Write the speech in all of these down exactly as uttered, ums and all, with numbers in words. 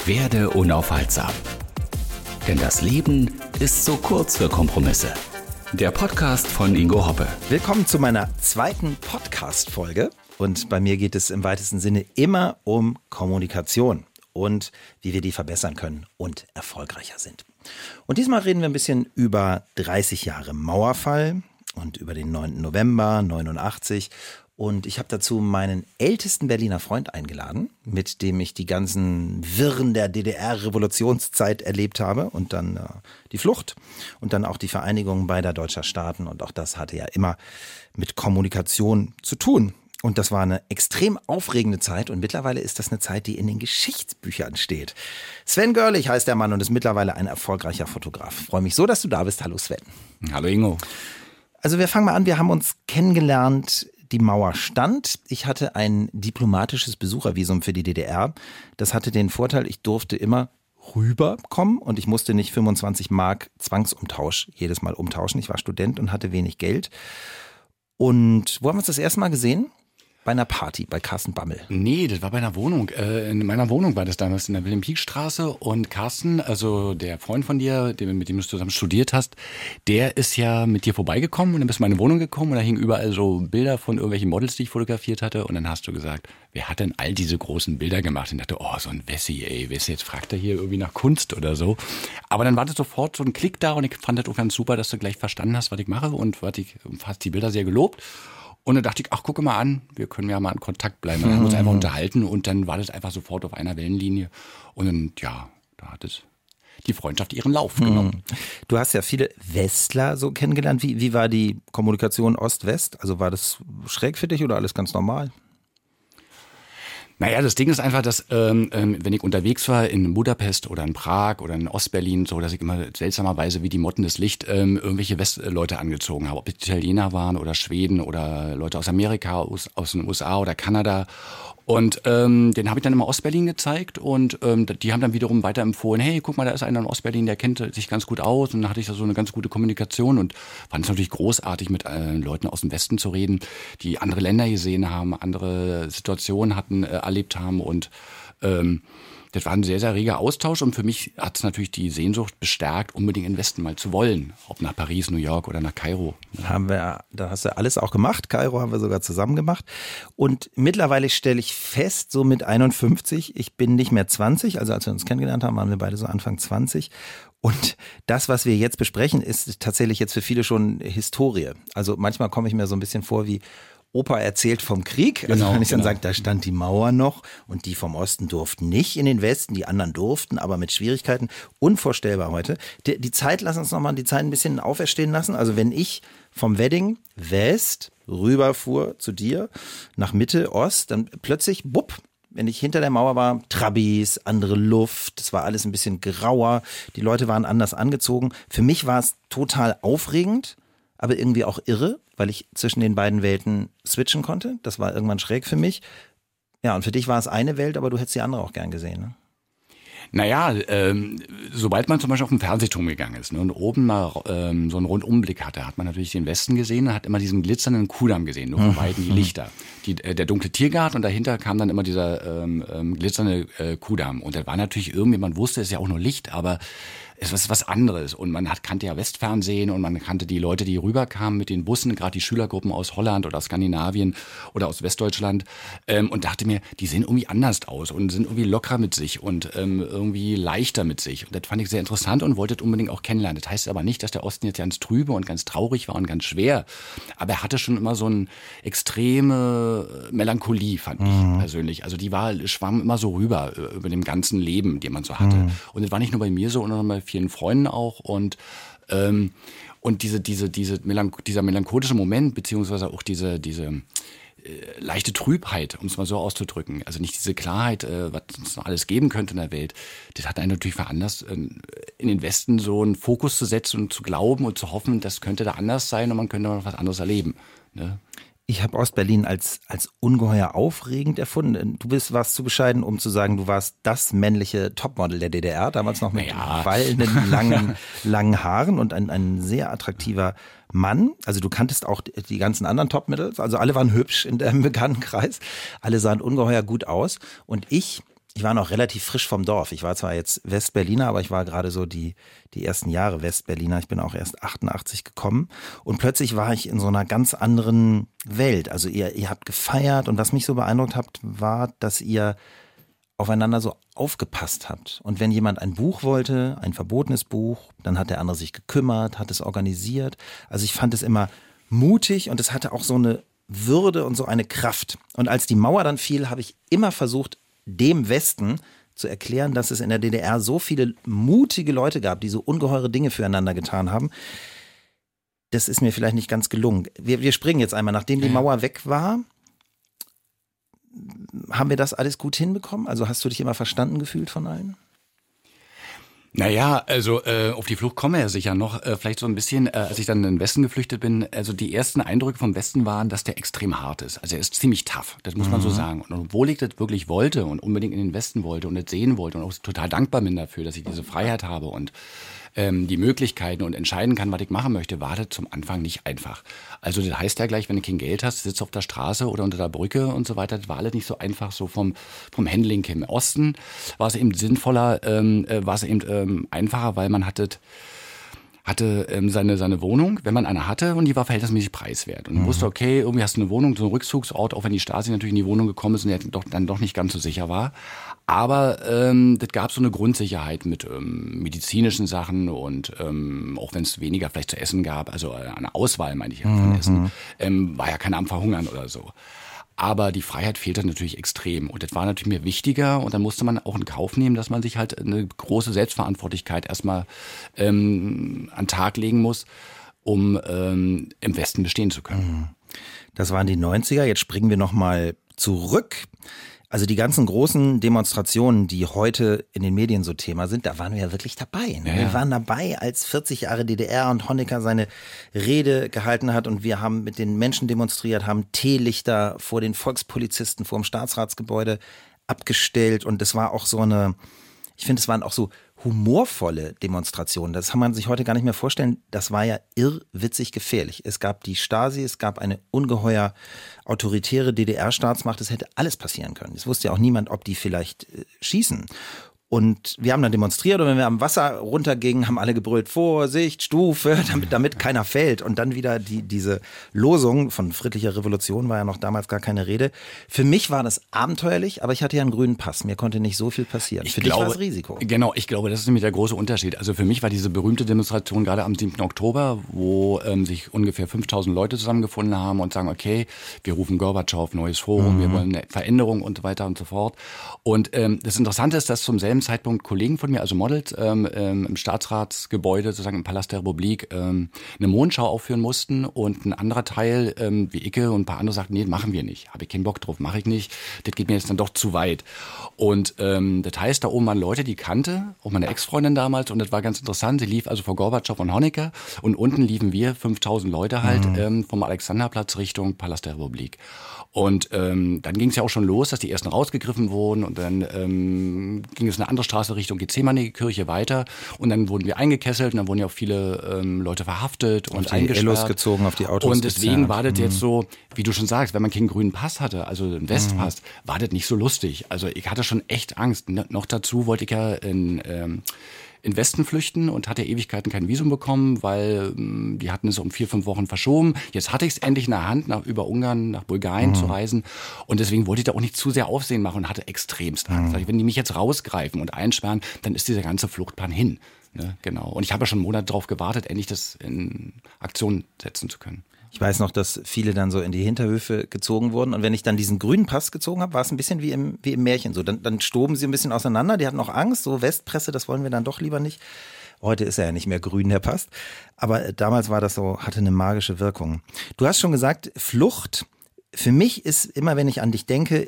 Werde unaufhaltsam. Denn das Leben ist so kurz für Kompromisse. Der Podcast von Ingo Hoppe. Willkommen zu meiner zweiten Podcast-Folge. Und bei mir geht es im weitesten Sinne immer um Kommunikation und wie wir die verbessern können und erfolgreicher sind. Und diesmal reden wir ein bisschen über dreißig Jahre Mauerfall und über den neunten November neunundachtzig. Und ich habe dazu meinen ältesten Berliner Freund eingeladen, mit dem ich die ganzen Wirren der D D R-Revolutionszeit erlebt habe und dann äh, die Flucht und dann auch die Vereinigung beider deutscher Staaten. Und auch das hatte ja immer mit Kommunikation zu tun. Und das war eine extrem aufregende Zeit und mittlerweile ist das eine Zeit, die in den Geschichtsbüchern steht. Sven Görlich heißt der Mann und ist mittlerweile ein erfolgreicher Fotograf. Ich freue mich so, dass du da bist. Hallo Sven. Hallo Ingo. Also wir fangen mal an, wir haben uns kennengelernt. Die Mauer stand. Ich hatte ein diplomatisches Besuchervisum für die D D R. Das hatte den Vorteil, ich durfte immer rüberkommen und ich musste nicht fünfundzwanzig Mark Zwangsumtausch jedes Mal umtauschen. Ich war Student und hatte wenig Geld. Und wo haben wir uns das erste Mal gesehen? Bei einer Party, bei Carsten Bammel. Nee, das war bei einer Wohnung. Äh, in meiner Wohnung war das damals in der Wilhelm-Pieck-Straße. Und Carsten, also der Freund von dir, dem, mit dem du zusammen studiert hast, der ist ja mit dir vorbeigekommen und dann bist du in meine Wohnung gekommen und da hingen überall so Bilder von irgendwelchen Models, die ich fotografiert hatte. Und dann hast du gesagt, wer hat denn all diese großen Bilder gemacht? Und ich dachte, oh, so ein Wessi, ey, Wessi, jetzt fragt er hier irgendwie nach Kunst oder so. Aber dann war das sofort so ein Klick da und ich fand das auch ganz super, dass du gleich verstanden hast, was ich mache und was ich, hast die Bilder sehr gelobt. Und dann dachte ich, ach, gucke mal an, wir können ja mal in Kontakt bleiben. Wir haben uns einfach unterhalten und dann war das einfach sofort auf einer Wellenlinie. Und dann, ja, da hat es die Freundschaft ihren Lauf genommen. Du hast ja viele Westler so kennengelernt. Wie, wie war die Kommunikation Ost-West? Also war das schräg für dich oder alles ganz normal? Naja, das Ding ist einfach, dass ähm, wenn ich unterwegs war in Budapest oder in Prag oder in Ostberlin, so, dass ich immer seltsamerweise wie die Motten des Licht ähm, irgendwelche Westleute angezogen habe. Ob es Italiener waren oder Schweden oder Leute aus Amerika, aus, aus den U S A oder Kanada. Und ähm, den habe ich dann immer Ostberlin gezeigt und ähm, die haben dann wiederum weiterempfohlen, hey, guck mal, da ist einer in Ostberlin, der kennt sich ganz gut aus. Und dann hatte ich da so eine ganz gute Kommunikation und fand es natürlich großartig, mit äh, Leuten aus dem Westen zu reden, die andere Länder gesehen haben, andere Situationen hatten, äh, erlebt haben und ähm, das war ein sehr, sehr reger Austausch und für mich hat es natürlich die Sehnsucht bestärkt, unbedingt in den Westen mal zu wollen. Ob nach Paris, New York oder nach Kairo. Haben wir, da hast du alles auch gemacht. Kairo haben wir sogar zusammen gemacht. Und mittlerweile stelle ich fest, so mit einundfünfzig, ich bin nicht mehr zwanzig, also als wir uns kennengelernt haben, waren wir beide so Anfang zwanzig. Und das, was wir jetzt besprechen, ist tatsächlich jetzt für viele schon Historie. Also manchmal komme ich mir so ein bisschen vor wie Opa erzählt vom Krieg, also genau, wenn ich dann genau. sage, da stand die Mauer noch und die vom Osten durften nicht in den Westen, die anderen durften, aber mit Schwierigkeiten. Unvorstellbar heute. Die, die Zeit, lass uns nochmal die Zeit ein bisschen auferstehen lassen. Also wenn ich vom Wedding West rüberfuhr zu dir, nach Mitte, Ost, dann plötzlich, bupp, wenn ich hinter der Mauer war, Trabis, andere Luft, es war alles ein bisschen grauer, die Leute waren anders angezogen. Für mich war es total aufregend, aber irgendwie auch irre, weil ich zwischen den beiden Welten switchen konnte. Das war irgendwann schräg für mich. Ja, und für dich war es eine Welt, aber du hättest die andere auch gern gesehen, ne? Naja, ähm, sobald man zum Beispiel auf den Fernsehturm gegangen ist, ne, und oben mal ähm, so einen Rundumblick hatte, hat man natürlich den Westen gesehen und hat immer diesen glitzernden Kudamm gesehen, nur von beiden die Lichter. Die, äh, der dunkle Tiergarten und dahinter kam dann immer dieser ähm, ähm, glitzernde äh, Kudamm. Und der war natürlich irgendwie, man wusste, es ist ja auch nur Licht, aber es ist was anderes. Und man hat, kannte ja Westfernsehen und man kannte die Leute, die rüberkamen mit den Bussen, gerade die Schülergruppen aus Holland oder aus Skandinavien oder aus Westdeutschland, ähm, und dachte mir, die sehen irgendwie anders aus und sind irgendwie lockerer mit sich und ähm, irgendwie leichter mit sich. Und das fand ich sehr interessant und wollte das unbedingt auch kennenlernen. Das heißt aber nicht, dass der Osten jetzt ganz trübe und ganz traurig war und ganz schwer. Aber er hatte schon immer so eine extreme Melancholie, fand Mhm. ich persönlich. Also die war, schwamm immer so rüber äh, über dem ganzen Leben, den man so hatte. Mhm. Und das war nicht nur bei mir so, sondern bei vielen Freunden auch. Und ähm, und diese diese diese Melanch- dieser melancholische Moment beziehungsweise auch diese diese äh, leichte Trübheit, um es mal so auszudrücken, also nicht diese Klarheit, äh, was es noch alles geben könnte in der Welt, das hat einen natürlich veranlasst, äh, in den Westen so einen Fokus zu setzen und zu glauben und zu hoffen, das könnte da anders sein und man könnte noch was anderes erleben. Ne? Ich habe Ostberlin als, als ungeheuer aufregend erfunden. Du bist, warst zu bescheiden, um zu sagen, du warst das männliche Topmodel der D D R, damals noch mit Ja. wallenden, langen, langen Haaren und ein, ein sehr attraktiver Mann. Also du kanntest auch die ganzen anderen Topmodels, also alle waren hübsch in deinem Bekanntenkreis, alle sahen ungeheuer gut aus. Und ich Ich war noch relativ frisch vom Dorf. Ich war zwar jetzt Westberliner, aber ich war gerade so die, die ersten Jahre Westberliner. Ich bin auch erst achtundachtzig gekommen und plötzlich war ich in so einer ganz anderen Welt. Also ihr, ihr habt gefeiert und was mich so beeindruckt hat, war, dass ihr aufeinander so aufgepasst habt. Und wenn jemand ein Buch wollte, ein verbotenes Buch, dann hat der andere sich gekümmert, hat es organisiert. Also ich fand es immer mutig und es hatte auch so eine Würde und so eine Kraft. Und als die Mauer dann fiel, habe ich immer versucht, dem Westen zu erklären, dass es in der D D R so viele mutige Leute gab, die so ungeheure Dinge füreinander getan haben. Das ist mir vielleicht nicht ganz gelungen. Wir, wir springen jetzt einmal, nachdem die Mauer weg war, haben wir das alles gut hinbekommen? Also hast du dich immer verstanden gefühlt von allen? Naja, also äh, auf die Flucht komme er sicher noch. Äh, vielleicht so ein bisschen, äh, als ich dann in den Westen geflüchtet bin, also die ersten Eindrücke vom Westen waren, dass der extrem hart ist. Also er ist ziemlich tough, das muss man so sagen. Und obwohl ich das wirklich wollte und unbedingt in den Westen wollte und das sehen wollte und auch total dankbar bin dafür, dass ich diese Freiheit habe und ähm, die Möglichkeiten und entscheiden kann, was ich machen möchte, war das zum Anfang nicht einfach. Also das heißt ja gleich, wenn du kein Geld hast, sitzt auf der Straße oder unter der Brücke und so weiter, das war alles nicht so einfach so vom, vom Handling im Osten. War es eben sinnvoller, ähm, äh, war es eben ähm, einfacher, weil man hatte hatte ähm, seine seine Wohnung, wenn man eine hatte, und die war verhältnismäßig preiswert. Und man wusste, okay, irgendwie hast du eine Wohnung, so einen Rückzugsort, auch wenn die Stasi natürlich in die Wohnung gekommen ist und der doch, dann doch nicht ganz so sicher war. Aber ähm, das gab so eine Grundsicherheit mit ähm, medizinischen Sachen und ähm, auch wenn es weniger vielleicht zu essen gab, also eine Auswahl, meine ich ja, von Essen, ähm, war ja keiner am Verhungern oder so. Aber die Freiheit fehlte natürlich extrem. Und das war natürlich mir wichtiger. Und dann musste man auch in Kauf nehmen, dass man sich halt eine große Selbstverantwortlichkeit erstmal ähm, an den Tag legen muss, um ähm, im Westen bestehen zu können. Das waren die neunziger. Jetzt springen wir nochmal zurück. Also die ganzen großen Demonstrationen, die heute in den Medien so Thema sind, da waren wir ja wirklich dabei. Ne? Ja. Wir waren dabei, als vierzig Jahre D D R und Honecker seine Rede gehalten hat und wir haben mit den Menschen demonstriert, haben Teelichter vor den Volkspolizisten vor dem Staatsratsgebäude abgestellt und es war auch so eine, ich finde, es waren auch so humorvolle Demonstrationen. Das kann man sich heute gar nicht mehr vorstellen. Das war ja irrwitzig gefährlich. Es gab die Stasi, es gab eine ungeheuer autoritäre D D R-Staatsmacht. Es hätte alles passieren können. Es wusste ja auch niemand, ob die vielleicht äh, schießen. Und wir haben dann demonstriert und wenn wir am Wasser runtergingen, haben alle gebrüllt, Vorsicht, Stufe, damit, damit keiner fällt. Und dann wieder die, diese Losung von friedlicher Revolution, war ja noch damals gar keine Rede. Für mich war das abenteuerlich, aber ich hatte ja einen grünen Pass. Mir konnte nicht so viel passieren. Ich für glaube, dich war es Risiko. Genau, ich glaube, das ist nämlich der große Unterschied. Also für mich war diese berühmte Demonstration gerade am siebten Oktober, wo ähm, sich ungefähr fünftausend Leute zusammengefunden haben und sagen, okay, wir rufen Gorbatschow, neues Forum, mhm. wir wollen eine Veränderung und so weiter und so fort. Und ähm, das Interessante ist, dass zum selben Zeitpunkt Kollegen von mir, also Models, ähm, ähm, im Staatsratsgebäude, sozusagen im Palast der Republik, ähm, eine Mondschau aufführen mussten und ein anderer Teil, ähm, wie Icke und ein paar andere, sagten, nee, machen wir nicht, habe ich keinen Bock drauf, mache ich nicht, das geht mir jetzt dann doch zu weit. Und ähm, das heißt, da oben waren Leute, die kannte, auch meine Ex-Freundin damals, und das war ganz interessant, sie lief also vor Gorbatschow und Honecker und unten liefen wir, fünftausend Leute halt, mhm. ähm, vom Alexanderplatz Richtung Palast der Republik. Und ähm, dann ging es ja auch schon los, dass die ersten rausgegriffen wurden und dann ähm, ging es eine andere Straße Richtung Gethsemane-Kirche weiter und dann wurden wir eingekesselt und dann wurden ja auch viele ähm, Leute verhaftet und auf die eingesperrt. Ellos gezogen, auf die Autos Und deswegen gezerrt. war das mhm. jetzt so, wie du schon sagst, wenn man keinen grünen Pass hatte, also einen Westpass, mhm. war das nicht so lustig. Also ich hatte schon echt Angst. Noch dazu wollte ich ja in... Ähm, in Westen flüchten und hatte Ewigkeiten kein Visum bekommen, weil ähm, die hatten es um vier, fünf Wochen verschoben. Jetzt hatte ich es endlich in der Hand, nach über Ungarn, nach Bulgarien mhm. zu reisen. Und deswegen wollte ich da auch nicht zu sehr Aufsehen machen und hatte extremst Angst. Mhm. Wenn die mich jetzt rausgreifen und einsperren, dann ist dieser ganze Fluchtplan hin. Ne? Genau. Und ich habe ja schon Monate darauf gewartet, endlich das in Aktion setzen zu können. Ich weiß noch, dass viele dann so in die Hinterhöfe gezogen wurden. Und wenn ich dann diesen grünen Pass gezogen habe, war es ein bisschen wie im, wie im Märchen. So, dann, dann stoben sie ein bisschen auseinander. Die hatten auch Angst. So Westpresse, das wollen wir dann doch lieber nicht. Heute ist er ja nicht mehr grün, der Pass. Aber damals war das so, hatte eine magische Wirkung. Du hast schon gesagt, Flucht. Für mich ist immer, wenn ich an dich denke,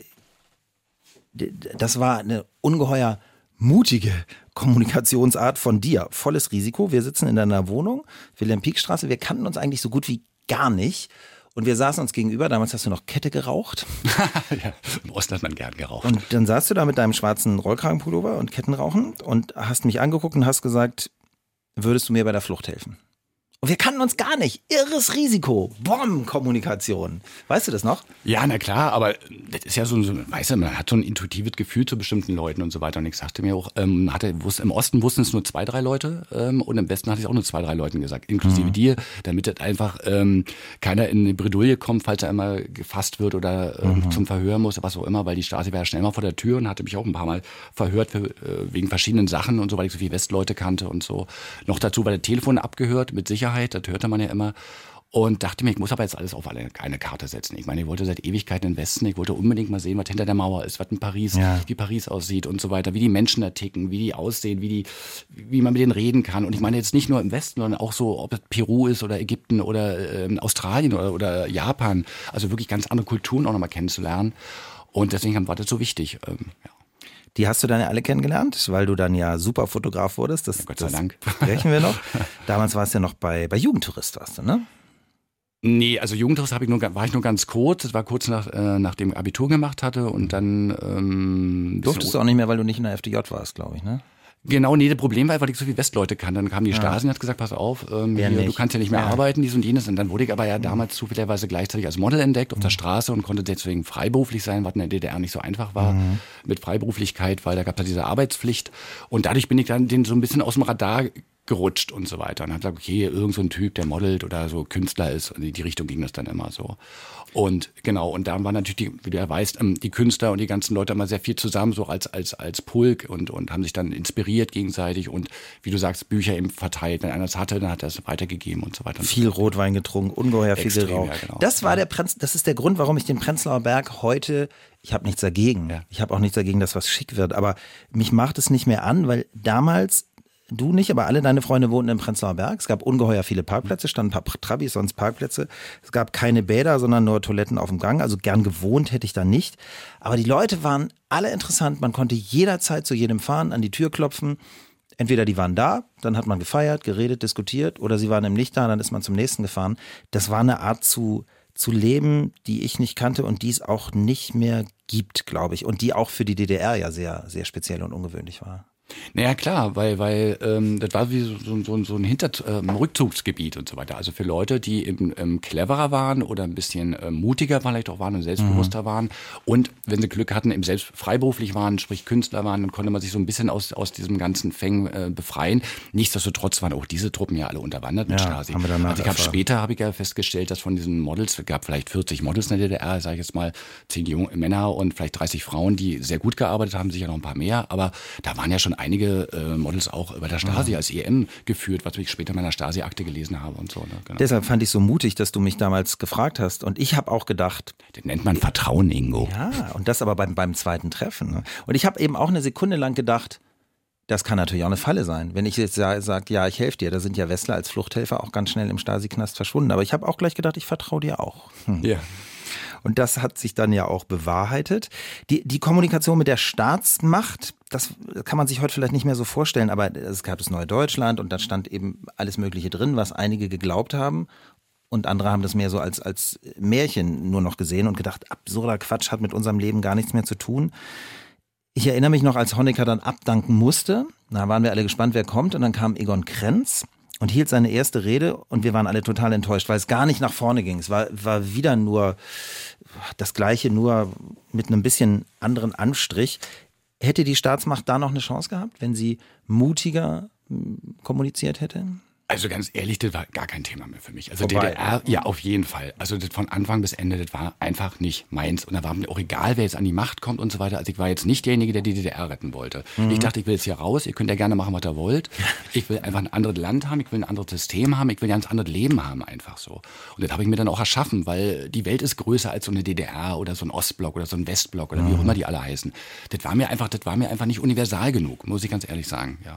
das war eine ungeheuer mutige Kommunikationsart von dir. Volles Risiko. Wir sitzen in deiner Wohnung, Wilhelm-Pieck-Straße. Wir kannten uns eigentlich so gut wie gar nicht. Und wir saßen uns gegenüber, damals hast du noch Kette geraucht. Ja, im Osten hat man gern geraucht. Und dann saßt du da mit deinem schwarzen Rollkragenpullover und Kettenrauchen und hast mich angeguckt und hast gesagt, würdest du mir bei der Flucht helfen? Und wir kannten uns gar nicht. Irres Risiko. Bombenkommunikation. Weißt du das noch? Ja, na klar, aber das ist ja so, so weißt du, man hat so ein intuitives Gefühl zu bestimmten Leuten und so weiter. Und ich sagte mir auch, ähm, hatte, wusste, im Osten wussten es nur zwei, drei Leute ähm, und im Westen hatte ich auch nur zwei, drei Leuten gesagt, inklusive mhm. dir, damit das einfach ähm, keiner in eine Bredouille kommt, falls er einmal gefasst wird oder ähm, mhm. zum Verhör muss, was auch immer, weil die Stasi war ja schnell mal vor der Tür und hatte mich auch ein paar Mal verhört für, äh, wegen verschiedenen Sachen und so, weil ich so viele Westleute kannte und so. Noch dazu war das Telefon abgehört, mit Sicherheit. Das hörte man ja immer. Und dachte mir, ich muss aber jetzt alles auf eine, eine Karte setzen. Ich meine, ich wollte seit Ewigkeiten in den Westen. Ich wollte unbedingt mal sehen, was hinter der Mauer ist, was in Paris, ja. wie Paris aussieht und so weiter, wie die Menschen da ticken, wie die aussehen, wie die, wie man mit denen reden kann. Und ich meine jetzt nicht nur im Westen, sondern auch so, ob es Peru ist oder Ägypten oder äh, Australien oder, oder Japan. Also wirklich ganz andere Kulturen auch nochmal kennenzulernen. Und deswegen war das so wichtig. Ähm, ja. Die hast du dann ja alle kennengelernt, weil du dann ja super Fotograf wurdest. Das, ja, Gott sei das Dank. Sprechen wir noch. Damals warst du ja noch bei, bei Jugendtourist, warst du, ne? Nee, also Jugendtourist habe ich nur, war ich nur ganz kurz. Das war kurz nach, äh, nachdem ich Abitur gemacht hatte und dann... Ähm, Durftest du auch nicht mehr, weil du nicht in der F D J warst, glaube ich, ne? Genau, nee, das Problem war, weil ich so viele Westleute kannte. Dann kam die Stasi und hat gesagt, pass auf, ähm, hier, du kannst ja nicht mehr ja. arbeiten, dies und jenes. Und dann wurde ich aber ja damals zufälligerweise gleichzeitig als Model entdeckt auf mhm. der Straße und konnte deswegen freiberuflich sein, was in der D D R nicht so einfach war mhm. mit Freiberuflichkeit, weil da gab es ja diese Arbeitspflicht. Und dadurch bin ich dann den so ein bisschen aus dem Radar gerutscht und so weiter. Und dann gesagt, okay, irgend so ein Typ, der modelt oder so Künstler ist. Und in die Richtung ging das dann immer so. Und genau, und da waren natürlich, die, wie du ja weißt, die Künstler und die ganzen Leute immer sehr viel zusammen, so als als als Pulk und und haben sich dann inspiriert gegenseitig und wie du sagst, Bücher eben verteilt. Wenn einer es hatte, dann hat er es weitergegeben und so weiter. Und viel so Rotwein getrunken, ungeheuer viel geraucht. Ja, genau. Das war ja. der Prenz, das ist der Grund, warum ich den Prenzlauer Berg heute, ich habe nichts dagegen. Ja. Ich habe auch nichts dagegen, dass was schick wird, aber mich macht es nicht mehr an, weil damals du nicht, aber alle deine Freunde wohnten im Prenzlauer Berg. Es gab ungeheuer viele Parkplätze, standen ein paar Trabis, sonst Parkplätze. Es gab keine Bäder, sondern nur Toiletten auf dem Gang. Also gern gewohnt hätte ich da nicht. Aber die Leute waren alle interessant. Man konnte jederzeit zu jedem fahren, an die Tür klopfen. Entweder die waren da, dann hat man gefeiert, geredet, diskutiert, oder sie waren eben nicht da, dann ist man zum nächsten gefahren. Das war eine Art zu, zu leben, die ich nicht kannte und die es auch nicht mehr gibt, glaube ich. Und die auch für die D D R ja sehr, sehr speziell und ungewöhnlich war. Naja, klar, weil weil ähm, das war wie so, so, so ein Hinter ähm, Rückzugsgebiet und so weiter. Also für Leute, die eben ähm, cleverer waren oder ein bisschen ähm, mutiger vielleicht auch waren und selbstbewusster mhm. waren. Und wenn sie Glück hatten, eben selbst freiberuflich waren, sprich Künstler waren, dann konnte man sich so ein bisschen aus aus diesem ganzen Fängen äh, befreien. Nichtsdestotrotz waren auch diese Truppen ja alle unterwandert mit ja, Stasi. Haben wir danach also ich habe später habe ich ja festgestellt, dass von diesen Models, es gab vielleicht vierzig Models in der D D R, sage ich jetzt mal, zehn junge Männer und vielleicht dreißig Frauen, die sehr gut gearbeitet haben, sicher noch ein paar mehr. Aber da waren ja schon einige äh, Models auch bei der Stasi ja. als E M geführt, was ich später in meiner Stasi-Akte gelesen habe und so. Ne? Genau. Deshalb fand ich so mutig, dass du mich damals gefragt hast. Und ich habe auch gedacht... Das nennt man Vertrauen, Ingo. Ja, und das aber beim, beim zweiten Treffen. Ne? Und ich habe eben auch eine Sekunde lang gedacht, das kann natürlich auch eine Falle sein. Wenn ich jetzt sage, ja, ich helfe dir, da sind ja Westler als Fluchthelfer auch ganz schnell im Stasi-Knast verschwunden. Aber ich habe auch gleich gedacht, ich vertraue dir auch. Hm. Ja. Und das hat sich dann ja auch bewahrheitet. Die, die Kommunikation mit der Staatsmacht, das kann man sich heute vielleicht nicht mehr so vorstellen, aber es gab das Neue Deutschland und da stand eben alles Mögliche drin, was einige geglaubt haben. Und andere haben das mehr so als, als Märchen nur noch gesehen und gedacht, absurder Quatsch, hat mit unserem Leben gar nichts mehr zu tun. Ich erinnere mich noch, als Honecker dann abdanken musste, da waren wir alle gespannt, wer kommt, und dann kam Egon Krenz und hielt seine erste Rede und wir waren alle total enttäuscht, weil es gar nicht nach vorne ging. Es war, war wieder nur das Gleiche, nur mit einem bisschen anderen Anstrich. Hätte die Staatsmacht da noch eine Chance gehabt, wenn sie mutiger kommuniziert hätte? Also ganz ehrlich, das war gar kein Thema mehr für mich. Also Vorbei. D D R, ja, auf jeden Fall. Also das von Anfang bis Ende, das war einfach nicht meins. Und da war mir auch egal, wer jetzt an die Macht kommt und so weiter. Also ich war jetzt nicht derjenige, der die D D R retten wollte. Mhm. Ich dachte, ich will jetzt hier raus, ihr könnt ja gerne machen, was ihr wollt. Ich will einfach ein anderes Land haben, ich will ein anderes System haben, ich will ein ganz anderes Leben haben, einfach so. Und das habe ich mir dann auch erschaffen, weil die Welt ist größer als so eine D D R oder so ein Ostblock oder so ein Westblock oder mhm. wie auch immer die alle heißen. Das war mir einfach, das war mir einfach nicht universal genug, muss ich ganz ehrlich sagen, ja.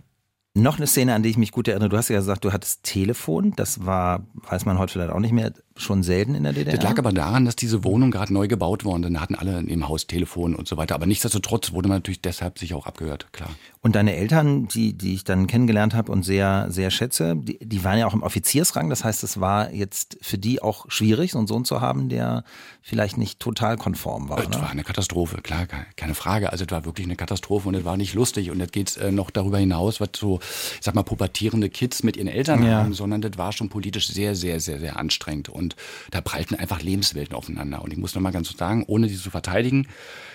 Noch eine Szene, an die ich mich gut erinnere. Du hast ja gesagt, du hattest Telefon. Das war, weiß man heute vielleicht auch nicht mehr, schon selten in der D D R? Das lag aber daran, dass diese Wohnung gerade neu gebaut worden ist. Dann hatten alle im Haus Telefon und so weiter. Aber nichtsdestotrotz wurde man natürlich deshalb sich auch abgehört, klar. Und deine Eltern, die, die ich dann kennengelernt habe und sehr, sehr schätze, die, die waren ja auch im Offiziersrang. Das heißt, es war jetzt für die auch schwierig, so einen Sohn zu haben, der vielleicht nicht total konform war. Es ne? war eine Katastrophe, klar, keine Frage. Also es war wirklich eine Katastrophe und es war nicht lustig. Und jetzt geht's äh, noch darüber hinaus, was so, ich sag mal, pubertierende Kids mit ihren Eltern Ja. haben, sondern das war schon politisch sehr, sehr, sehr, sehr anstrengend. Und da prallten einfach Lebenswelten aufeinander. Und ich muss noch mal ganz sagen, ohne sie zu verteidigen,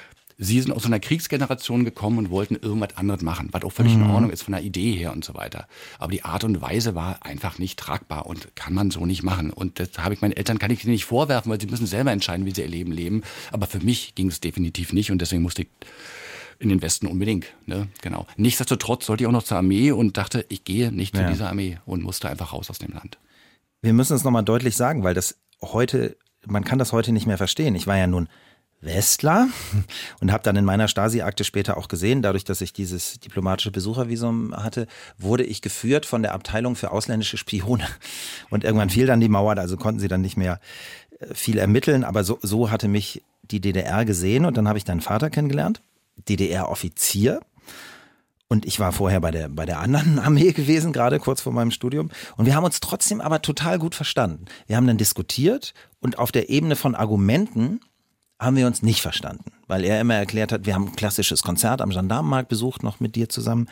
sie sind aus so einer Kriegsgeneration gekommen und wollten irgendwas anderes machen, was auch völlig mhm. in Ordnung ist von der Idee her und so weiter. Aber die Art und Weise war einfach nicht tragbar und kann man so nicht machen. Und das habe ich meinen Eltern, kann ich sie nicht vorwerfen, weil sie müssen selber entscheiden, wie sie ihr Leben leben. Aber für mich ging es definitiv nicht und deswegen musste ich in den Westen unbedingt. Ne? Genau. Nichtsdestotrotz sollte ich auch noch zur Armee und dachte, ich gehe nicht Ja. zu dieser Armee und musste einfach raus aus dem Land. Wir müssen es nochmal deutlich sagen, weil das heute, man kann das heute nicht mehr verstehen. Ich war ja nun Westler und habe dann in meiner Stasi-Akte später auch gesehen, dadurch, dass ich dieses diplomatische Besuchervisum hatte, wurde ich geführt von der Abteilung für ausländische Spione. Und irgendwann fiel dann die Mauer, also konnten sie dann nicht mehr viel ermitteln, aber so, so hatte mich die D D R gesehen und dann habe ich deinen Vater kennengelernt, D D R-Offizier. Und ich war vorher bei der, bei der anderen Armee gewesen, gerade kurz vor meinem Studium. Und wir haben uns trotzdem aber total gut verstanden. Wir haben dann diskutiert und auf der Ebene von Argumenten haben wir uns nicht verstanden. Weil er immer erklärt hat, wir haben ein klassisches Konzert am Gendarmenmarkt besucht, noch mit dir zusammen.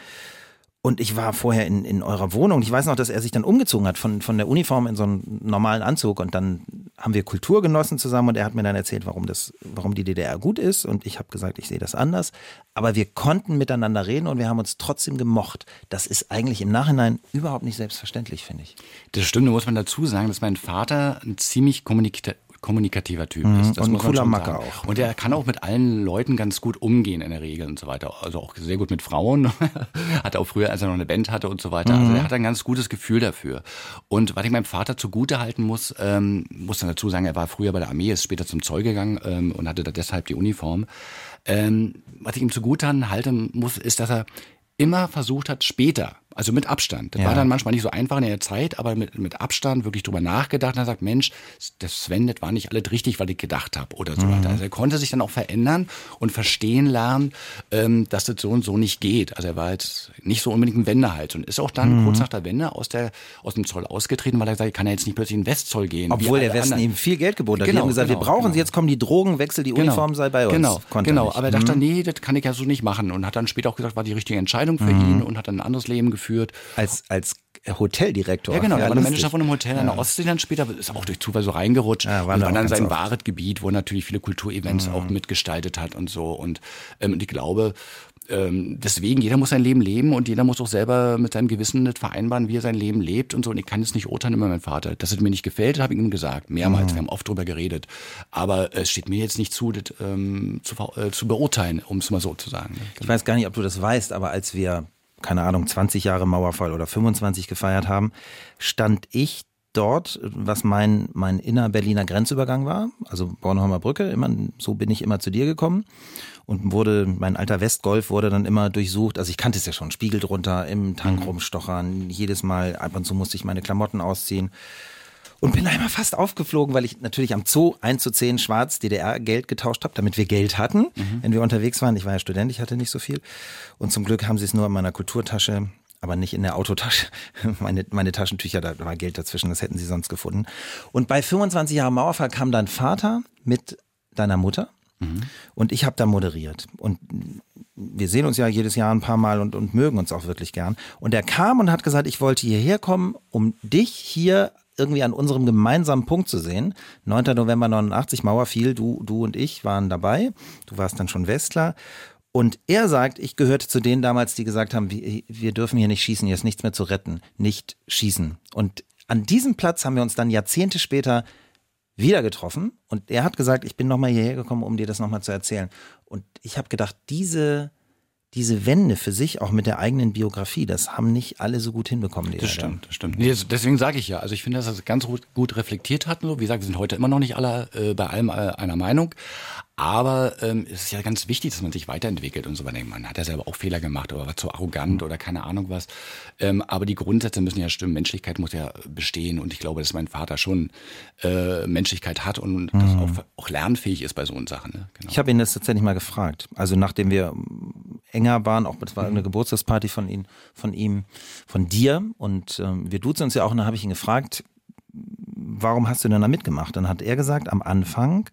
Und ich war vorher in, in eurer Wohnung. Ich weiß noch, dass er sich dann umgezogen hat von, von der Uniform in so einen normalen Anzug. Und dann haben wir Kultur genossen zusammen und er hat mir dann erzählt, warum das, warum die D D R gut ist. Und ich habe gesagt, ich sehe das anders. Aber wir konnten miteinander reden und wir haben uns trotzdem gemocht. Das ist eigentlich im Nachhinein überhaupt nicht selbstverständlich, finde ich. Das stimmt, da muss man dazu sagen, dass mein Vater ein ziemlich kommunikativer kommunikativer Typ Mhm, ist. Das und muss ein man cooler schon Macker sagen. auch. Und er kann auch mit allen Leuten ganz gut umgehen in der Regel und so weiter. Also auch sehr gut mit Frauen. Hat auch früher, als er noch eine Band hatte und so weiter. Also er hat ein ganz gutes Gefühl dafür. Und was ich meinem Vater zugute halten muss, ähm, muss dann dazu sagen, er war früher bei der Armee, ist später zum Zoll gegangen ähm, und hatte da deshalb die Uniform. Ähm, was ich ihm zugute halten muss, ist, dass er immer versucht hat, später, also mit Abstand. Das Ja. war dann manchmal nicht so einfach in der Zeit, aber mit, mit Abstand wirklich drüber nachgedacht und er sagt, Mensch, das Sven, das war nicht alles richtig, was ich gedacht habe oder so weiter. Also er konnte sich dann auch verändern und verstehen lernen, ähm, dass das so und so nicht geht. Also er war jetzt nicht so unbedingt ein Wendehals und ist auch dann mhm. kurz nach der Wende aus der aus dem Zoll ausgetreten, weil er gesagt hat, ich kann ja jetzt nicht plötzlich in den Westzoll gehen. Obwohl der Westen ihm viel Geld geboten hat. Genau, die haben gesagt, genau, wir brauchen genau. sie, jetzt kommen die Drogen, wechsel die Uniform, sei bei uns. Genau, Konnte genau. nicht. Aber er dachte, Mhm. nee, das kann ich ja so nicht machen und hat dann später auch gesagt, war die richtige Entscheidung für ihn und hat dann ein anderes Leben geführt. Als, als Hoteldirektor. Ja, genau. Er war der lustig. Manager von einem Hotel Ja. an der Ostsee dann später, ist auch durch Zufall so reingerutscht. Ja, waren und da war auch dann ganz sein oft. wahres Gebiet, wo er natürlich viele Kulturevents Mhm. auch mitgestaltet hat und so. Und, ähm, und ich glaube, ähm, deswegen, jeder muss sein Leben leben und jeder muss auch selber mit seinem Gewissen nicht vereinbaren, wie er sein Leben lebt und so. Und ich kann jetzt nicht urteilen über meinen Vater. Dass es mir nicht gefällt, habe ich ihm gesagt. Mehrmals, Mhm. wir haben oft drüber geredet. Aber es steht mir jetzt nicht zu, das ähm, zu, ver- äh, zu beurteilen, um es mal so zu sagen. Ich weiß gar nicht, ob du das weißt, aber als wir, keine Ahnung, zwanzig Jahre Mauerfall oder fünfundzwanzig gefeiert haben, stand ich dort, was mein, mein inner-Berliner Grenzübergang war, also Bornholmer Brücke, immer, so bin ich immer zu dir gekommen und wurde, mein alter Westgolf wurde dann immer durchsucht, also ich kannte es ja schon, Spiegel drunter, im Tank rumstochern, jedes Mal, ab und zu musste ich meine Klamotten ausziehen. Und bin einmal fast aufgeflogen, weil ich natürlich am Zoo eins zu zehn schwarz D D R-Geld getauscht habe, damit wir Geld hatten, mhm. wenn wir unterwegs waren. Ich war ja Student, ich hatte nicht so viel. Und zum Glück haben sie es nur in meiner Kulturtasche, aber nicht in der Autotasche. Meine, meine Taschentücher, da war Geld dazwischen, das hätten sie sonst gefunden. Und bei fünfundzwanzig Jahren Mauerfall kam dein Vater mit deiner Mutter. Mhm. Und ich habe da moderiert. Und wir sehen uns ja jedes Jahr ein paar Mal und, und mögen uns auch wirklich gern. Und er kam und hat gesagt, ich wollte hierher kommen, um dich hier irgendwie an unserem gemeinsamen Punkt zu sehen. neunter November neunundachtzig, Mauer fiel, du, du und ich waren dabei. Du warst dann schon Westler. Und er sagt, ich gehörte zu denen damals, die gesagt haben, wir, wir dürfen hier nicht schießen, hier ist nichts mehr zu retten. Nicht schießen. Und an diesem Platz haben wir uns dann Jahrzehnte später wieder getroffen. Und er hat gesagt, ich bin nochmal hierher gekommen, um dir das nochmal zu erzählen. Und ich habe gedacht, diese, diese Wende für sich auch mit der eigenen Biografie, das haben nicht alle so gut hinbekommen. Das stimmt, das stimmt. Nee, deswegen sage ich ja, also ich finde, dass er es ganz gut reflektiert hat. Wie gesagt, wir sind heute immer noch nicht alle äh, bei allem äh, einer Meinung. Aber ähm, es ist ja ganz wichtig, dass man sich weiterentwickelt und so weiter. Man hat ja selber auch Fehler gemacht oder war zu arrogant oder keine Ahnung was. Ähm, aber die Grundsätze müssen ja stimmen. Menschlichkeit muss ja bestehen. Und ich glaube, dass mein Vater schon äh, Menschlichkeit hat und mhm. das auch, auch lernfähig ist bei so Sachen. Ne? Genau. Ich habe ihn das tatsächlich mal gefragt. Also nachdem wir enger waren, auch das war eine Geburtstagsparty von ihm, von ihm, von dir. Und ähm, wir duzen uns ja auch. Und dann habe ich ihn gefragt, warum hast du denn da mitgemacht? Dann hat er gesagt, am Anfang,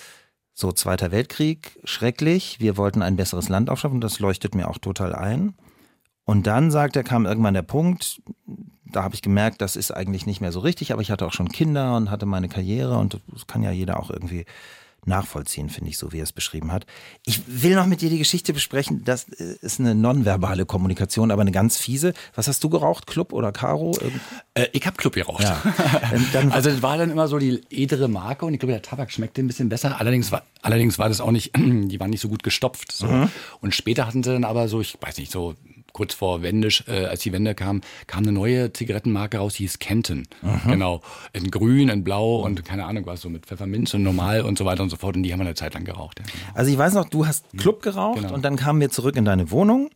so Zweiter Weltkrieg, schrecklich, wir wollten ein besseres Land aufschaffen, das leuchtet mir auch total ein. Und dann, sagt er, kam irgendwann der Punkt, da habe ich gemerkt, das ist eigentlich nicht mehr so richtig, aber ich hatte auch schon Kinder und hatte meine Karriere und das kann ja jeder auch irgendwie nachvollziehen, finde ich, so wie er es beschrieben hat. Ich will noch mit dir die Geschichte besprechen, das ist eine nonverbale Kommunikation, aber eine ganz fiese. Was hast du geraucht, Club oder Caro? Äh, ich habe Club geraucht. Ja. dann, also das war dann immer so die edere Marke und ich glaube, der Tabak schmeckte ein bisschen besser. Allerdings war, allerdings war das auch nicht, die waren nicht so gut gestopft. So. Mhm. Und später hatten sie dann aber so, ich weiß nicht, so kurz vor Wende, äh, als die Wende kam, kam eine neue Zigarettenmarke raus, die hieß Kenton. Mhm. Genau. In grün, in blau und keine Ahnung was, so mit Pfefferminz und normal und so weiter und so fort. Und die haben wir eine Zeit lang geraucht. Ja, genau. Also ich weiß noch, du hast Club geraucht genau. und dann kamen wir zurück in deine Wohnung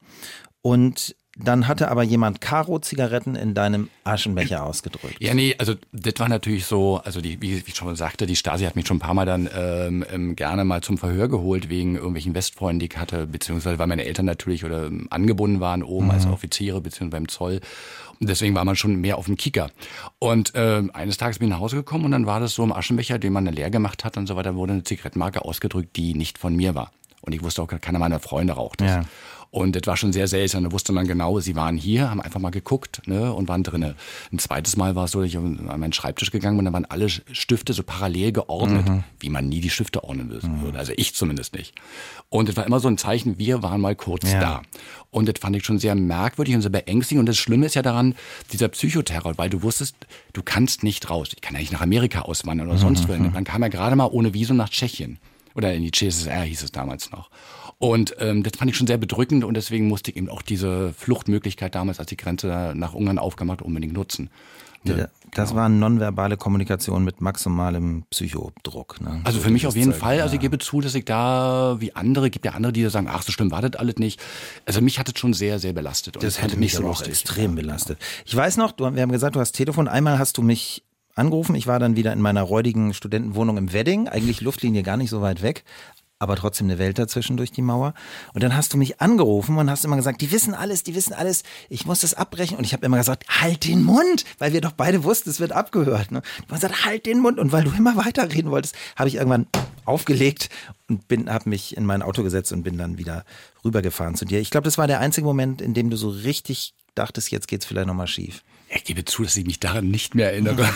und dann hatte aber jemand Karo-Zigaretten in deinem Aschenbecher ausgedrückt. Ja, nee, also das war natürlich so, also die, wie ich schon sagte, die Stasi hat mich schon ein paar Mal dann ähm, ähm, gerne mal zum Verhör geholt wegen irgendwelchen Westfreunden, die ich hatte, beziehungsweise weil meine Eltern natürlich oder ähm, angebunden waren oben mhm. als Offiziere, beziehungsweise beim Zoll. Und deswegen war man schon mehr auf dem Kicker. Und ähm, eines Tages bin ich nach Hause gekommen und dann war das so im Aschenbecher, den man leer gemacht hat und so weiter, wurde eine Zigarettenmarke ausgedrückt, die nicht von mir war. Und ich wusste auch, keiner meiner Freunde raucht das. Ja. Und das war schon sehr seltsam. Da wusste man genau, sie waren hier, haben einfach mal geguckt, ne, und waren drinne. Ein zweites Mal war es so, dass ich an meinen Schreibtisch gegangen bin, da waren alle Stifte so parallel geordnet, mhm. wie man nie die Stifte ordnen würde. Mhm. Also ich zumindest nicht. Und das war immer so ein Zeichen, wir waren mal kurz ja. da. Und das fand ich schon sehr merkwürdig und sehr beängstigend. Und das Schlimme ist ja daran, dieser Psychoterror, weil du wusstest, du kannst nicht raus. Ich kann ja nicht nach Amerika auswandern oder mhm. sonst wohin. Man kam ja gerade mal ohne Visum nach Tschechien. Oder in die C S S R hieß es damals noch. Und ähm, das fand ich schon sehr bedrückend und deswegen musste ich eben auch diese Fluchtmöglichkeit damals, als die Grenze nach Ungarn aufgemacht, unbedingt nutzen. Ja, das genau. war nonverbale Kommunikation mit maximalem Psychodruck. Ne? Also so für mich auf jeden Zeug, Fall. Also ja. ich gebe zu, dass ich da, wie andere, gibt ja andere, die sagen, ach, so schlimm war das alles nicht. Also mich hat es schon sehr, sehr belastet. Und das hätte mich so auch extrem belastet. Ich weiß noch, du, wir haben gesagt, du hast Telefon. Einmal hast du mich angerufen. Ich war dann wieder in meiner räudigen Studentenwohnung im Wedding. Eigentlich Luftlinie gar nicht so weit weg. Aber trotzdem eine Welt dazwischen durch die Mauer. Und dann hast du mich angerufen und hast immer gesagt, die wissen alles, die wissen alles, ich muss das abbrechen. Und ich habe immer gesagt, halt den Mund, weil wir doch beide wussten, es wird abgehört. Ne? Du hast gesagt, halt den Mund. Und weil du immer weiterreden wolltest, habe ich irgendwann aufgelegt und bin, habe mich in mein Auto gesetzt und bin dann wieder rübergefahren zu dir. Ich glaube, das war der einzige Moment, in dem du so richtig dachtest, jetzt geht's vielleicht nochmal schief. Ich gebe zu, dass ich mich daran nicht mehr erinnere.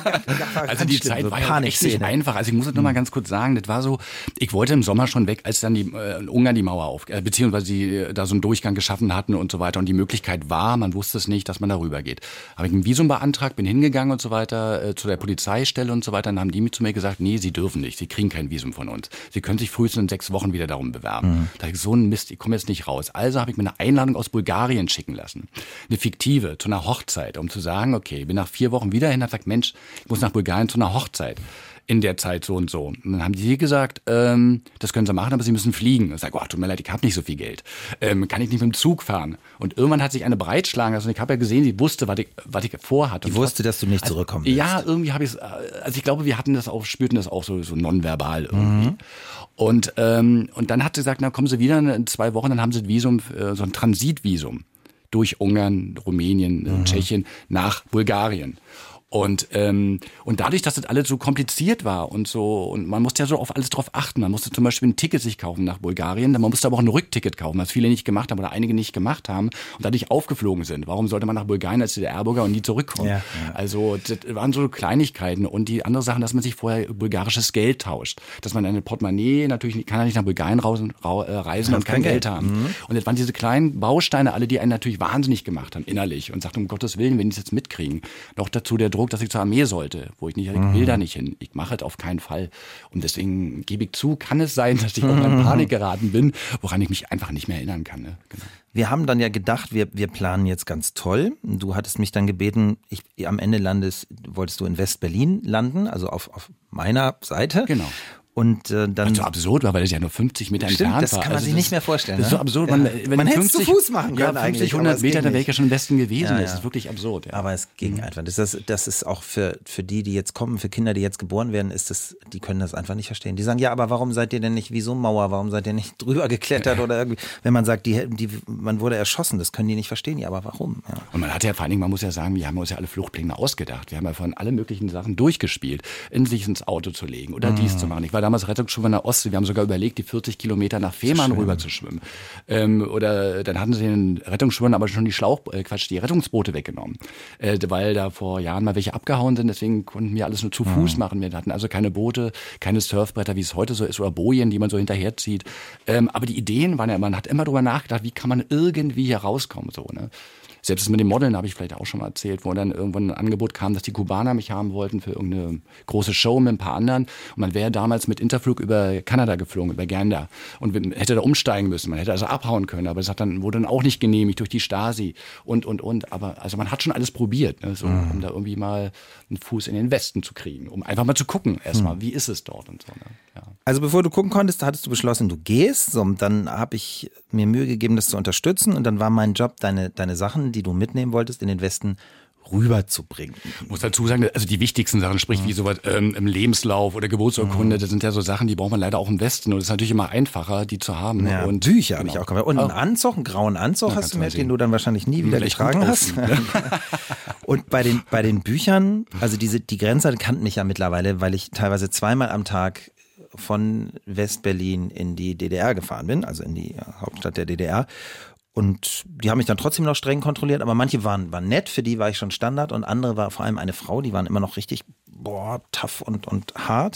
Also die Zeit war ja echt nicht einfach. Also ich muss das nur mal ganz kurz sagen, das war so, ich wollte im Sommer schon weg, als dann die äh, Ungarn die Mauer auf, äh, beziehungsweise die äh, da so einen Durchgang geschaffen hatten und so weiter. Und die Möglichkeit war, man wusste es nicht, dass man da rüber geht. Habe ich ein Visum beantragt, bin hingegangen und so weiter, äh, zu der Polizeistelle und so weiter. Dann haben die zu mir gesagt, nee, sie dürfen nicht, sie kriegen kein Visum von uns. Sie können sich frühestens in sechs Wochen wieder darum bewerben. Mhm. Da habe ich so ein Mist, ich komme jetzt nicht raus. Also habe ich mir eine Einladung aus Bulgarien schicken lassen. Eine fiktive, zu einer Hochzeit, um zu sagen, okay, ich bin nach vier Wochen wieder hin und habe gesagt, Mensch, ich muss nach Bulgarien zu einer Hochzeit. In der Zeit so und so. Und dann haben die gesagt, ähm, das können sie machen, aber sie müssen fliegen. Ich sage, oh, tut mir leid, ich habe nicht so viel Geld. Ähm, kann ich nicht mit dem Zug fahren? Und irgendwann hat sich eine breitschlagen lassen. Und ich habe ja gesehen, sie wusste, was ich, was ich vorhatte. Die wusste, dass du nicht also, zurückkommen willst. Ja, irgendwie habe ich es, also ich glaube, wir hatten das auch, spürten das auch so, so nonverbal irgendwie. Mhm. Und, ähm, und dann hat sie gesagt, na kommen Sie wieder in zwei Wochen, dann haben Sie ein Visum, so ein Transitvisum durch Ungarn, Rumänien, mhm. Tschechien nach Bulgarien. Und ähm, und dadurch, dass das alles so kompliziert war und so, und man musste ja so auf alles drauf achten. Man musste zum Beispiel ein Ticket sich kaufen nach Bulgarien, man musste aber auch ein Rückticket kaufen, was viele nicht gemacht haben oder einige nicht gemacht haben und dadurch aufgeflogen sind. Warum sollte man nach Bulgarien als D D R-Bürger und nie zurückkommen? Ja, ja. Also das waren so Kleinigkeiten. Und die andere Sache, dass man sich vorher bulgarisches Geld tauscht. Dass man eine Portemonnaie, natürlich kann er nicht nach Bulgarien reisen, reisen und kein Geld, Geld haben. Mhm. Und das waren diese kleinen Bausteine, alle, die einen natürlich wahnsinnig gemacht haben, innerlich. Und sagten, um Gottes Willen, wenn die es jetzt mitkriegen. Noch dazu der Druck Druck, dass ich zur Armee sollte, wo ich nicht, ich will da nicht hin. Ich mache es auf keinen Fall. Und deswegen gebe ich zu, kann es sein, dass ich auch mal in Panik geraten bin, woran ich mich einfach nicht mehr erinnern kann. Ne? Genau. Wir haben dann ja gedacht, wir, wir planen jetzt ganz toll. Du hattest mich dann gebeten, ich, am Ende landest, wolltest du in West-Berlin landen, also auf, auf meiner Seite. Genau. Und äh, dann. Was so absurd war, weil das ja nur fünfzig Meter Stimmt, entfernt das war. kann man also sich nicht mehr vorstellen. Das ist so absurd. Ja. Man, wenn man hätte es fünfzig, zu Fuß machen können ja, eigentlich. fünfzig, hundert Meter, dann wäre ich ja schon im Westen gewesen. Ja, ja. Das ist wirklich absurd. Ja. Aber es ging mhm. einfach. Das ist, das ist auch für, für die, die jetzt kommen, für Kinder, die jetzt geboren werden, ist das, die können das einfach nicht verstehen. Die sagen, ja, aber warum seid ihr denn nicht wie so Mauer? Warum seid ihr nicht drüber geklettert oder irgendwie? Wenn man sagt, die, die, man wurde erschossen, das können die nicht verstehen. Ja, aber warum? Ja. Und man hat ja vor allen Dingen, man muss ja sagen, wir haben uns ja alle Fluchtpläne ausgedacht. Wir haben ja von alle möglichen Sachen durchgespielt, in sich ins Auto zu legen oder mhm. dies zu machen. Ich war damals Rettungsschwimmer in der Ostsee. Wir haben sogar überlegt, die vierzig Kilometer nach Fehmarn rüber zu schwimmen. Ähm, oder dann hatten sie den Rettungsschwimmern aber schon die Schlauch, äh, Quatsch, die Rettungsboote weggenommen. Äh, weil da vor Jahren mal welche abgehauen sind, deswegen konnten wir alles nur zu Fuß mhm. machen. Wir hatten also keine Boote, keine Surfbretter, wie es heute so ist, oder Bojen, die man so hinterherzieht. Ähm, aber die Ideen waren ja, man hat immer drüber nachgedacht, wie kann man irgendwie hier rauskommen, so, ne? Selbst mit den Modeln habe ich vielleicht auch schon mal erzählt, wo dann irgendwann ein Angebot kam, dass die Kubaner mich haben wollten für irgendeine große Show mit ein paar anderen. Und man wäre damals mit Interflug über Kanada geflogen, über Gander. Und hätte da umsteigen müssen. Man hätte also abhauen können. Aber das hat dann, wurde dann auch nicht genehmigt durch die Stasi und, und, und. Aber also man hat schon alles probiert, ne, so, mhm. um da irgendwie mal einen Fuß in den Westen zu kriegen. Um einfach mal zu gucken erstmal, mhm. wie ist es dort und so. Ne? Ja. Also bevor du gucken konntest, hattest du beschlossen, du gehst. So, und dann habe ich mir Mühe gegeben, das zu unterstützen. Und dann war mein Job, deine, deine Sachen, die du mitnehmen wolltest, in den Westen rüberzubringen. Ich muss dazu sagen, also die wichtigsten Sachen, sprich mhm. wie sowas ähm, im Lebenslauf oder Geburtsurkunde, mhm. das sind ja so Sachen, die braucht man leider auch im Westen. Und es ist natürlich immer einfacher, die zu haben. Ja, und Bücher genau. habe ich auch gemacht. Und einen Anzug, einen grauen Anzug ja, hast du mit, den du dann wahrscheinlich nie wieder getragen hast. Und bei den, bei den Büchern, also diese, die Grenzer kannten mich ja mittlerweile, weil ich teilweise zweimal am Tag von West-Berlin in die D D R gefahren bin, also in die Hauptstadt der D D R. Und die haben mich dann trotzdem noch streng kontrolliert, aber manche waren, waren nett, für die war ich schon Standard und andere war vor allem eine Frau, die waren immer noch richtig, boah, tough und, und hart.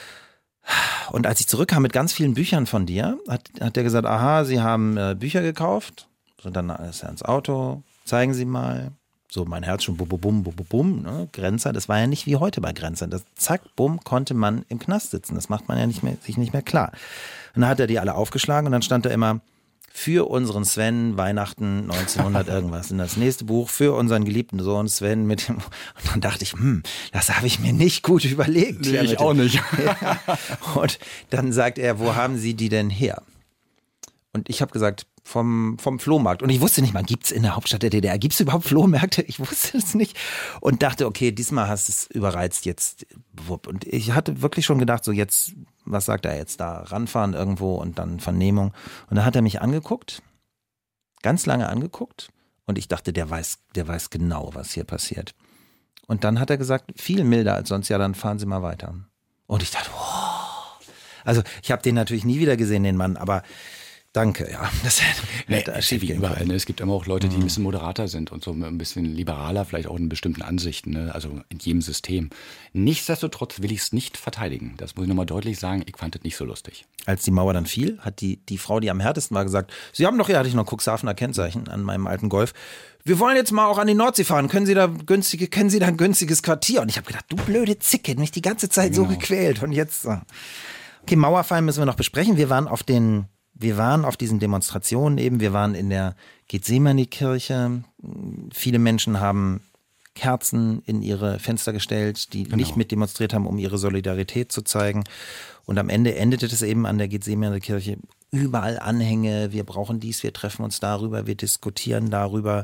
Und als ich zurückkam mit ganz vielen Büchern von dir, hat, hat der gesagt, aha, Sie haben äh, Bücher gekauft, so dann ist er ins Auto, zeigen Sie mal. So mein Herz schon bum, bum, bum, bum, bum, ne? Grenzer, das war ja nicht wie heute bei Grenzern. Das zack, bumm, konnte man im Knast sitzen. Das macht man ja nicht mehr, sich nicht mehr klar. Und dann hat er die alle aufgeschlagen und dann stand da immer, für unseren Sven, Weihnachten neunzehnhundert irgendwas. Und das nächste Buch für unseren geliebten Sohn Sven mit dem, und dann dachte ich, hm, das habe ich mir nicht gut überlegt. Nee, ich auch nicht. Ja. Und dann sagt er, wo haben Sie die denn her? Und ich habe gesagt, vom, vom Flohmarkt. Und ich wusste nicht mal, gibt es in der Hauptstadt der D D R, gibt es überhaupt Flohmärkte? Ich wusste es nicht. Und dachte, okay, diesmal hast du es überreizt jetzt. Und ich hatte wirklich schon gedacht, so jetzt, was sagt er jetzt da? Ranfahren irgendwo und dann Vernehmung. Und dann hat er mich angeguckt, ganz lange angeguckt. Und ich dachte, der weiß, der weiß genau, was hier passiert. Und dann hat er gesagt, viel milder als sonst, ja, dann fahren Sie mal weiter. Und ich dachte, wow. Also ich habe den natürlich nie wieder gesehen, den Mann, aber danke, ja. Das hätte nee, schief wie überall. Ne? Es gibt immer auch Leute, die ein bisschen moderater sind und so ein bisschen liberaler, vielleicht auch in bestimmten Ansichten, ne? Also in jedem System. Nichtsdestotrotz will ich es nicht verteidigen. Das muss ich nochmal deutlich sagen. Ich fand es nicht so lustig. Als die Mauer dann fiel, hat die, die Frau, die am härtesten war, gesagt, Sie haben doch, ja, hatte ich noch Cuxhavener Kennzeichen an meinem alten Golf. Wir wollen jetzt mal auch an die Nordsee fahren. Können Sie da günstige, kennen Sie da ein günstiges Quartier? Und ich habe gedacht, du blöde Zicke, mich die ganze Zeit genau. so gequält. Und jetzt, okay, Mauerfall müssen wir noch besprechen. Wir waren auf den Wir waren auf diesen Demonstrationen eben, wir waren in der Gethsemane-Kirche. Viele Menschen haben Kerzen in ihre Fenster gestellt, die genau. nicht mitdemonstriert haben, um ihre Solidarität zu zeigen. Und am Ende endete es eben an der Gethsemane-Kirche. Überall Anhänge, wir brauchen dies, wir treffen uns darüber, wir diskutieren darüber.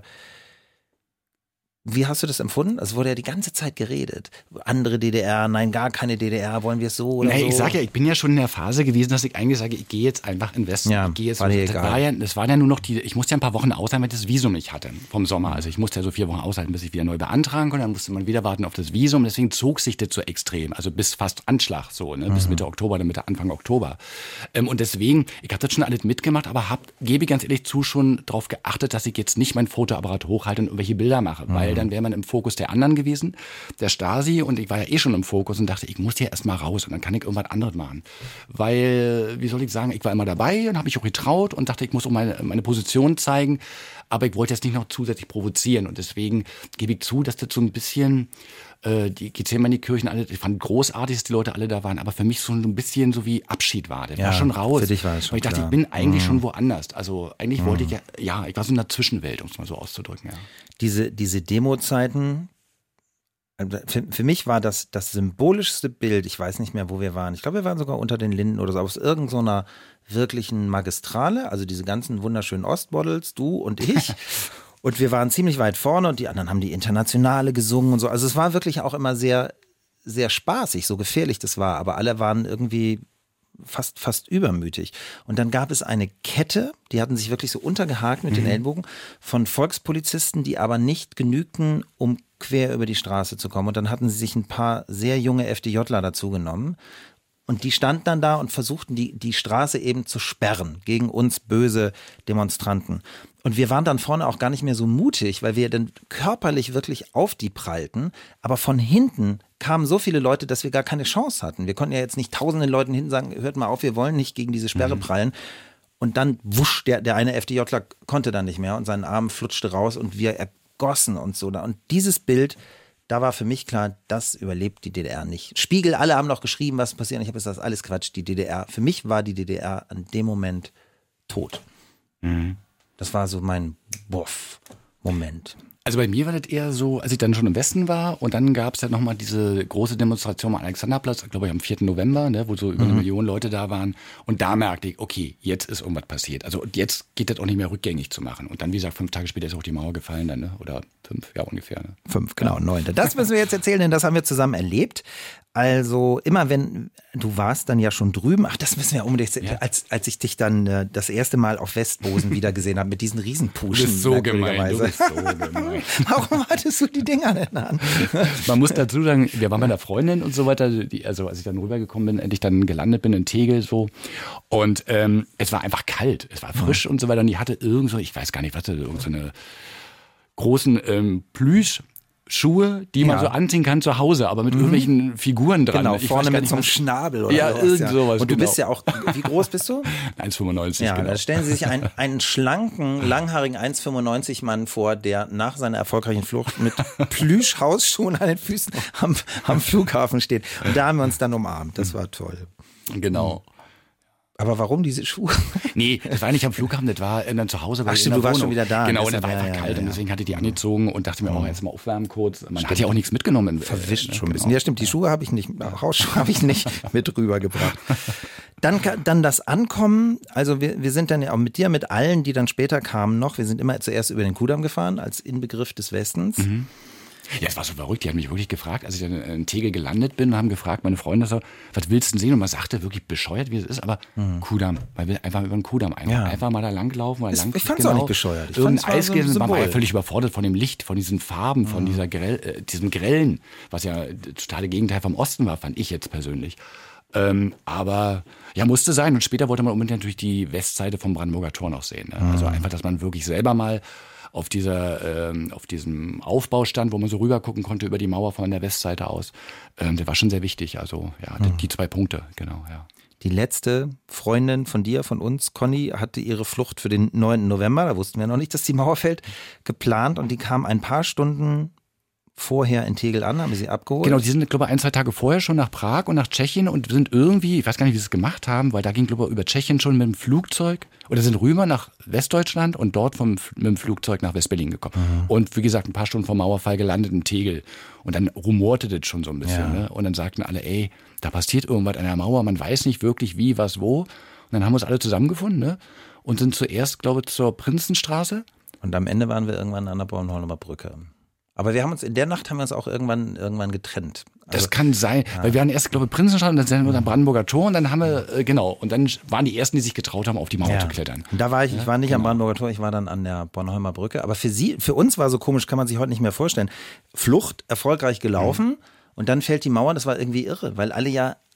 Wie hast du das empfunden? Es wurde ja die ganze Zeit geredet. Andere D D R, nein, gar keine D D R, wollen wir es so oder nee, so? Ich sag ja, ich bin ja schon in der Phase gewesen, dass ich eigentlich sage, ich gehe jetzt einfach in den Westen. Ja, ich gehe jetzt war dir das, egal. War ja, das waren ja nur noch die, ich musste ja ein paar Wochen aushalten, weil ich das Visum nicht hatte vom Sommer. Also ich musste ja so vier Wochen aushalten, bis ich wieder neu beantragen konnte. Dann musste man wieder warten auf das Visum. Deswegen zog sich das so extrem. Also bis fast Anschlag so, ne? Bis Mitte Oktober, dann Mitte Anfang Oktober. Ähm, und deswegen, ich habe das schon alles mitgemacht, aber hab, gebe ganz ehrlich zu, schon darauf geachtet, dass ich jetzt nicht mein Fotoapparat hochhalte und irgendwelche Bilder mache. Mhm. Weil dann wäre man im Fokus der anderen gewesen, der Stasi, und ich war ja eh schon im Fokus und dachte, ich muss hier erstmal raus und dann kann ich irgendwas anderes machen. Weil, wie soll ich sagen, ich war immer dabei und habe mich auch getraut und dachte, ich muss auch meine, meine Position zeigen. aber ich wollte jetzt nicht noch zusätzlich provozieren und deswegen gebe ich zu, dass das so ein bisschen, äh, die Gethsemane-Kirchen alle, ich fand großartig, dass die Leute alle da waren, aber für mich so ein bisschen so wie Abschied war. Das ja, war schon raus. Für dich war es schon weil ich dachte, klar. ich bin eigentlich mhm. schon woanders. Also eigentlich mhm. wollte ich ja, ja, ich war so in der Zwischenwelt, um es mal so auszudrücken. Ja. Diese, diese Demo-Zeiten, Für, für mich war das das symbolischste Bild, ich weiß nicht mehr, wo wir waren. Ich glaube, wir waren sogar unter den Linden oder so, aus irgendeiner wirklichen Magistrale, also diese ganzen wunderschönen Ostbottles, du und ich. Und wir waren ziemlich weit vorne und die anderen haben die Internationale gesungen und so. Also es war wirklich auch immer sehr, sehr spaßig, so gefährlich das war. Aber alle waren irgendwie fast, fast übermütig. Und dann gab es eine Kette, die hatten sich wirklich so untergehakt mit mhm. den Ellenbogen, von Volkspolizisten, die aber nicht genügten, um quer über die Straße zu kommen. Und dann hatten sie sich ein paar sehr junge FDJler dazu genommen. Und die standen dann da und versuchten, die, die Straße eben zu sperren gegen uns böse Demonstranten. Und wir waren dann vorne auch gar nicht mehr so mutig, weil wir dann körperlich wirklich auf die prallten. Aber von hinten kamen so viele Leute, dass wir gar keine Chance hatten. Wir konnten ja jetzt nicht tausenden Leuten hinten sagen, hört mal auf, wir wollen nicht gegen diese Sperre mhm. prallen. Und dann wusch, der, der eine FDJler konnte dann nicht mehr und sein Arm flutschte raus und wir ergossen uns so. Und dieses Bild, da war für mich klar, das überlebt die D D R nicht. Spiegel, alle haben noch geschrieben, was passiert. Ich habe gesagt, das ist alles Quatsch, die D D R. Für mich war die D D R an dem Moment tot. Mhm. Das war so mein Boff-Moment. Also bei mir war das eher so, als ich dann schon im Westen war und dann gab es ja nochmal diese große Demonstration am Alexanderplatz, glaube ich am vierten November, ne, wo so über mhm. eine Million Leute da waren und da merkte ich, okay, jetzt ist irgendwas passiert. Also jetzt geht das auch nicht mehr rückgängig zu machen. Und dann, wie gesagt, fünf Tage später ist auch die Mauer gefallen dann, ne? Oder fünf, ja ungefähr. Ne? Fünf, genau, neun. Das müssen wir jetzt erzählen, denn das haben wir zusammen erlebt. Also immer wenn, du warst dann ja schon drüben, ach das müssen wir unbedingt, ja. als, als ich dich dann äh, das erste Mal auf Westbosen wieder gesehen habe mit diesen Riesenpuschen. Du bist so gemein, du bist so gemein. Warum hattest du die Dinger denn an? Man muss dazu sagen, wir waren bei einer Freundin und so weiter, die, also als ich dann rübergekommen bin, endlich dann gelandet bin in Tegel so und ähm, es war einfach kalt, es war frisch ja. und so weiter und die hatte irgend so, ich weiß gar nicht, was, irgend so eine großen ähm, Plüsch Schuhe, die man ja. so anziehen kann zu Hause, aber mit mhm. irgendwelchen Figuren dran. Genau, ich vorne mit nicht, so einem Schnabel oder ja, sowas. Irgend ja, sowas. Und du genau. bist ja auch, wie groß bist du? eins Komma fünfundneunzig, ja, genau. Da stellen Sie sich einen, einen schlanken, langhaarigen eins Komma fünfundneunzig Mann vor, der nach seiner erfolgreichen Flucht mit Plüschhausschuhen an den Füßen am, am Flughafen steht. Und da haben wir uns dann umarmt. Das war toll. Genau. Aber warum diese Schuhe? Nee, das war nicht am Flughafen, das war dann zu Hause bei Ach stimmt, du warst schon wieder da. Genau, und dann war einfach ja, kalt ja, und deswegen hatte ich die angezogen und dachte mir auch, jetzt mal aufwärmen kurz. Man stimmt. Hat ja auch nichts mitgenommen. Verwischt äh, schon ein genau. bisschen. Ja stimmt, die Schuhe habe ich nicht, Hausschuhe habe ich nicht mit rübergebracht. Dann, dann das Ankommen, also wir, wir sind dann ja auch mit dir, mit allen, die dann später kamen noch, wir sind immer zuerst über den Kudamm gefahren, als Inbegriff des Westens. Mhm. Ja, es war so verrückt. Die haben mich wirklich gefragt, als ich dann in Tegel gelandet bin, haben gefragt, meine Freunde so, was willst du denn sehen? Und man sagte wirklich bescheuert, wie es ist, aber mhm. Kudamm, weil wir einfach über den Kudamm einfach, ja. einfach mal da langlaufen. Mal lang, ich fand es genau, auch nicht bescheuert. Ich Irgendein Eis gehen, so man war ja völlig überfordert von dem Licht, von diesen Farben, mhm. von dieser Grell, äh, diesem Grellen, was ja das totale Gegenteil vom Osten war, fand ich jetzt persönlich. Ähm, aber ja, musste sein. Und später wollte man unbedingt natürlich die Westseite vom Brandenburger Tor noch sehen. Ne? Mhm. Also einfach, dass man wirklich selber mal auf dieser, ähm, auf diesem Aufbau stand, wo man so rüber gucken konnte über die Mauer von der Westseite aus. Ähm, der war schon sehr wichtig. Also ja, die, die zwei Punkte, genau, ja. Die letzte Freundin von dir, von uns, Conny, hatte ihre Flucht für den neunten November, da wussten wir noch nicht, dass die Mauer fällt, geplant und die kam ein paar Stunden vorher in Tegel an, haben wir sie abgeholt? Genau, die sind, glaube ich, ein, zwei Tage vorher schon nach Prag und nach Tschechien und sind irgendwie, ich weiß gar nicht, wie sie es gemacht haben, weil da ging, glaube ich, über Tschechien schon mit dem Flugzeug oder sind rüber nach Westdeutschland und dort vom, mit dem Flugzeug nach Westberlin gekommen. Mhm. Und wie gesagt, ein paar Stunden vor Mauerfall gelandet in Tegel. Und dann rumorte das schon so ein bisschen. Ja. Ne? Und dann sagten alle, ey, da passiert irgendwas an der Mauer, man weiß nicht wirklich wie, was, wo. Und dann haben wir uns alle zusammengefunden, ne? Und sind zuerst, glaube ich, zur Prinzenstraße. Und am Ende waren wir irgendwann an der Bornholmer Brücke. Aber wir haben uns, in der Nacht haben wir uns auch irgendwann, irgendwann getrennt. Also, das kann sein, ja. Weil wir waren erst, glaube ich, Prinzenstraße und dann sind wir am Brandenburger Tor und dann haben wir, äh, genau, und dann waren die Ersten, die sich getraut haben, auf die Mauer ja. zu klettern. Und da war ich, ja, ich war nicht genau. am Brandenburger Tor, ich war dann an der Bornholmer Brücke. Aber für sie, für uns war so komisch, kann man sich heute nicht mehr vorstellen. Flucht, erfolgreich gelaufen mhm. und dann fällt die Mauer, das war irgendwie irre, weil alle ja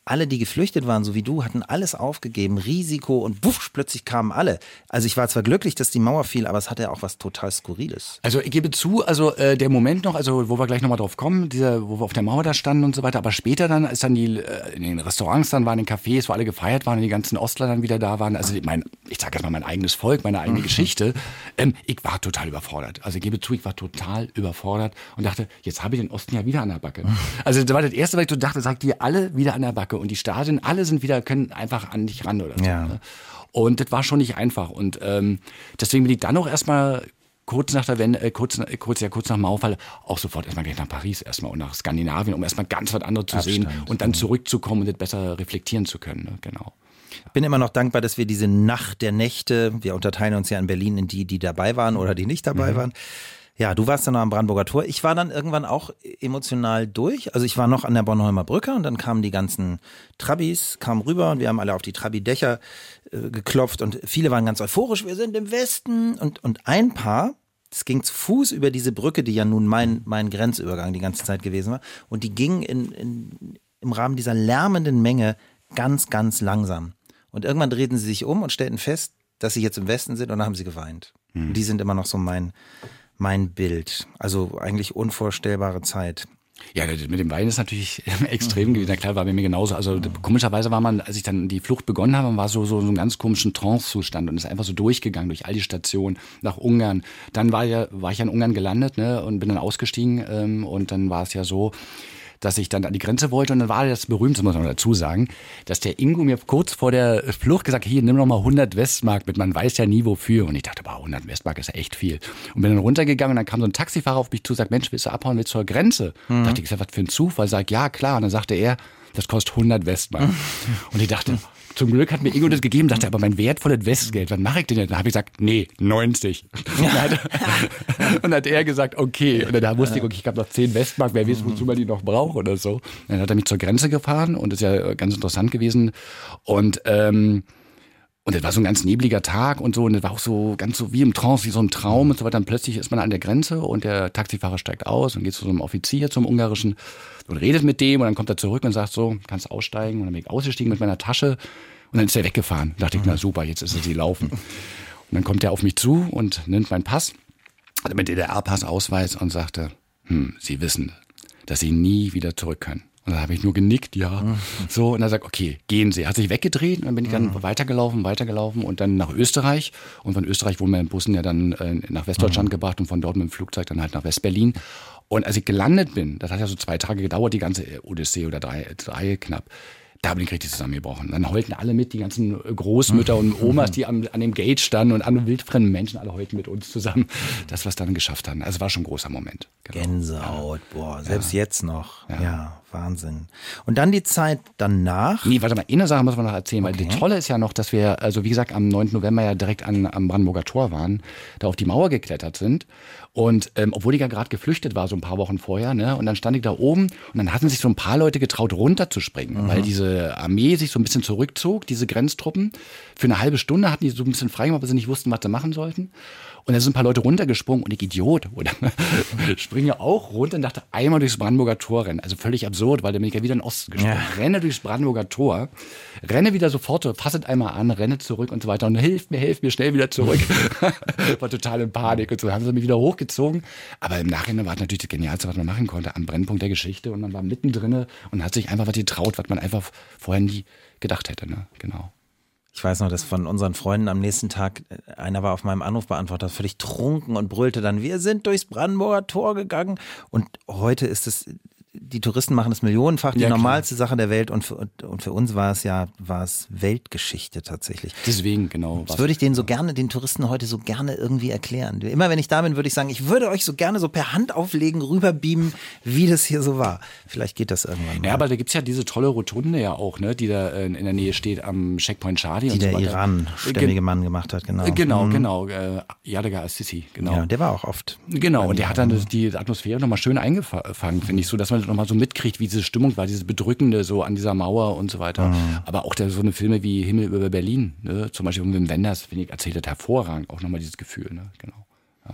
alle, die geflüchtet waren, so wie du, hatten alles aufgegeben, Risiko und wuff, plötzlich kamen alle. Also ich war zwar glücklich, dass die Mauer fiel, aber es hatte ja auch was total Skurriles. Also ich gebe zu, also äh, der Moment noch, also wo wir gleich nochmal drauf kommen, dieser, wo wir auf der Mauer da standen und so weiter, aber später dann, als dann die äh, in den Restaurants dann waren, in den Cafés, wo alle gefeiert waren und die ganzen Ostler dann wieder da waren, also mein, ich sage jetzt mal mein eigenes Volk, meine eigene mhm. Geschichte, ähm, ich war total überfordert. Also ich gebe zu, ich war total überfordert und dachte, jetzt habe ich den Osten ja wieder an der Backe. Also das war das Erste, was ich so dachte, sagt die alle wieder an der Backe und die Stadien, alle sind wieder, können einfach an dich ran oder so. Ja. Ne? Und das war schon nicht einfach. Und ähm, deswegen bin ich dann auch erstmal kurz nach der Wende, äh, kurz, äh, kurz, ja, kurz nach dem Mauerfall auch sofort erstmal gleich nach Paris erstmal und nach Skandinavien, um erstmal ganz was anderes zu Abstand, sehen und dann zurückzukommen und das besser reflektieren zu können. Ne? Genau. Ich bin immer noch dankbar, dass wir diese Nacht der Nächte, wir unterteilen uns ja in Berlin in die, die dabei waren oder die nicht dabei mhm. waren. Ja, du warst dann noch am Brandenburger Tor. Ich war dann irgendwann auch emotional durch. Also ich war noch an der Bornholmer Brücke und dann kamen die ganzen Trabis, kamen rüber und wir haben alle auf die Trabi-Dächer äh, geklopft und viele waren ganz euphorisch, wir sind im Westen. Und, und ein Paar, das ging zu Fuß über diese Brücke, die ja nun mein, mein Grenzübergang die ganze Zeit gewesen war. Und die gingen in, in, im Rahmen dieser lärmenden Menge ganz, ganz langsam. Und irgendwann drehten sie sich um und stellten fest, dass sie jetzt im Westen sind und dann haben sie geweint. Hm. Und die sind immer noch so mein... mein Bild. Also eigentlich unvorstellbare Zeit. Ja, mit dem Wein ist natürlich extrem gewesen. Ja, klar, war bei mir genauso. Also komischerweise war man, als ich dann die Flucht begonnen habe, war so so, so ein ganz komischen Trance-Zustand und ist einfach so durchgegangen durch all die Stationen nach Ungarn. Dann war ja war ich ja in Ungarn gelandet, ne, und bin dann ausgestiegen ähm, und dann war es ja so, dass ich dann an die Grenze wollte und dann war das berühmt, muss man dazu sagen, dass der Ingo mir kurz vor der Flucht gesagt hat, hier, nimm noch mal hundert Westmark mit, man weiß ja nie wofür. Und ich dachte, boah, hundert Westmark ist ja echt viel. Und bin dann runtergegangen und dann kam so ein Taxifahrer auf mich zu, sagt, Mensch, willst du abhauen, willst du zur Grenze? Mhm. Da dachte ich, was für ein Zufall? Sag, ja, klar. Und dann sagte er, das kostet hundert Westmark. Und ich dachte, zum Glück hat mir Ingo das gegeben, dachte, aber mein wertvolles Westgeld, was mache ich denn jetzt? Dann habe ich gesagt, nee, neunzig. Und dann, hat, und dann hat er gesagt, okay. Und dann wusste ich, okay, ich habe noch zehn Westmark, wer weiß, wozu man die noch braucht oder so. Dann hat er mich zur Grenze gefahren und das ist ja ganz interessant gewesen. Und ähm, und das war so ein ganz nebliger Tag und so, und das war auch so ganz so wie im Trance, wie so ein Traum und so weiter. Dann plötzlich ist man an der Grenze und der Taxifahrer steigt aus und geht zu so einem Offizier, zum ungarischen, und redet mit dem und dann kommt er zurück und sagt so, kannst aussteigen. Und dann bin ich ausgestiegen mit meiner Tasche und dann ist er weggefahren. Da dachte ich, na super, jetzt ist er sie laufen. Und dann kommt er auf mich zu und nimmt meinen Pass, hatte mit D D R-Pass, Ausweis und sagte, hm, Sie wissen, dass Sie nie wieder zurück können. Und dann habe ich nur genickt, ja. Mhm. So, und er sagt, okay, gehen Sie. Hat sich weggedreht und dann bin ich dann mhm. weitergelaufen, weitergelaufen und dann nach Österreich. Und von Österreich wurden wir in Bussen ja dann äh, nach Westdeutschland mhm. gebracht und von dort mit dem Flugzeug dann halt nach Westberlin. Und als ich gelandet bin, das hat ja so zwei Tage gedauert, die ganze Odyssee oder drei, drei knapp. Da bin ich richtig zusammengebrochen. Dann heulten alle mit, die ganzen Großmütter und Omas, die am, an dem Gate standen und andere wildfremden Menschen, alle heulten mit uns zusammen, dass wir es dann geschafft haben. Also war schon ein großer Moment. Genau. Gänsehaut, ja. Boah, selbst ja. jetzt noch. Ja. ja, Wahnsinn. Und dann die Zeit danach? Nee, warte mal, eine Sache muss man noch erzählen, okay. Weil die Tolle ist ja noch, dass wir, also wie gesagt, am neunten November ja direkt an, am Brandenburger Tor waren, da auf die Mauer geklettert sind. Und ähm, obwohl ich ja gerade geflüchtet war, so ein paar Wochen vorher, ne, und dann stand ich da oben und dann hatten sich so ein paar Leute getraut, runterzuspringen, mhm. weil diese Armee sich so ein bisschen zurückzog, diese Grenztruppen. Für eine halbe Stunde hatten die so ein bisschen frei gemacht, weil sie nicht wussten, was sie machen sollten. Und da sind ein paar Leute runtergesprungen und ich Idiot, oder? Springe auch runter und dachte, einmal durchs Brandenburger Tor rennen. Also völlig absurd, weil dann bin ich ja wieder in den Osten gesprungen. Ja. Renne durchs Brandenburger Tor, renne wieder sofort, fasset einmal an, renne zurück und so weiter und hilf mir, hilf mir, schnell wieder zurück. War total in Panik und so. Haben sie mich wieder hochgezogen. Aber im Nachhinein war es natürlich das Genialste, was man machen konnte, am Brennpunkt der Geschichte. Und man war mittendrin und hat sich einfach was getraut, was man einfach vorher nie gedacht hätte. Ne? Genau. Ich weiß noch, dass von unseren Freunden am nächsten Tag, einer war auf meinem Anrufbeantworter völlig trunken und brüllte dann, wir sind durchs Brandenburger Tor gegangen. Und heute ist es, die Touristen machen es millionenfach, die ja, normalste Sache der Welt. Und für, und für uns war es ja, war es Weltgeschichte tatsächlich. Deswegen, genau. Das würde ich denen so gerne, den Touristen heute so gerne irgendwie erklären. Immer wenn ich da bin, würde ich sagen, ich würde euch so gerne so per Hand auflegen, rüberbeamen, wie das hier so war. Vielleicht geht das irgendwann mal. Ja, aber da gibt's ja diese tolle Rotunde ja auch, ne, die da in der Nähe steht am Checkpoint Charlie. Die und der so Iran-stämmige Gen- Mann gemacht hat, genau. Genau, mhm. genau. Äh, Yadega Assisi, genau. Ja, der war auch oft. Genau, und der hat dann die Atmosphäre nochmal schön eingefangen, finde ich, so, dass man das nochmal so mitkriegt, wie diese Stimmung war, dieses Bedrückende so an dieser Mauer und so weiter. Mhm. Aber auch der, so eine Filme wie Himmel über Berlin, ne? Zum Beispiel von Wim Wenders, finde ich, erzählt das hervorragend, auch nochmal dieses Gefühl. Ne? Genau. Ja.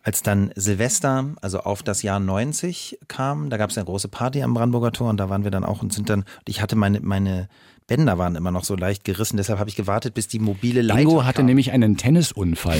Als dann Silvester, also auf das Jahr neunzig kam, da gab es eine große Party am Brandenburger Tor und da waren wir dann auch und sind dann, und ich hatte meine, meine Bänder waren immer noch so leicht gerissen, deshalb habe ich gewartet, bis die mobile Leiter Ingo hatte kam. nämlich einen Tennisunfall.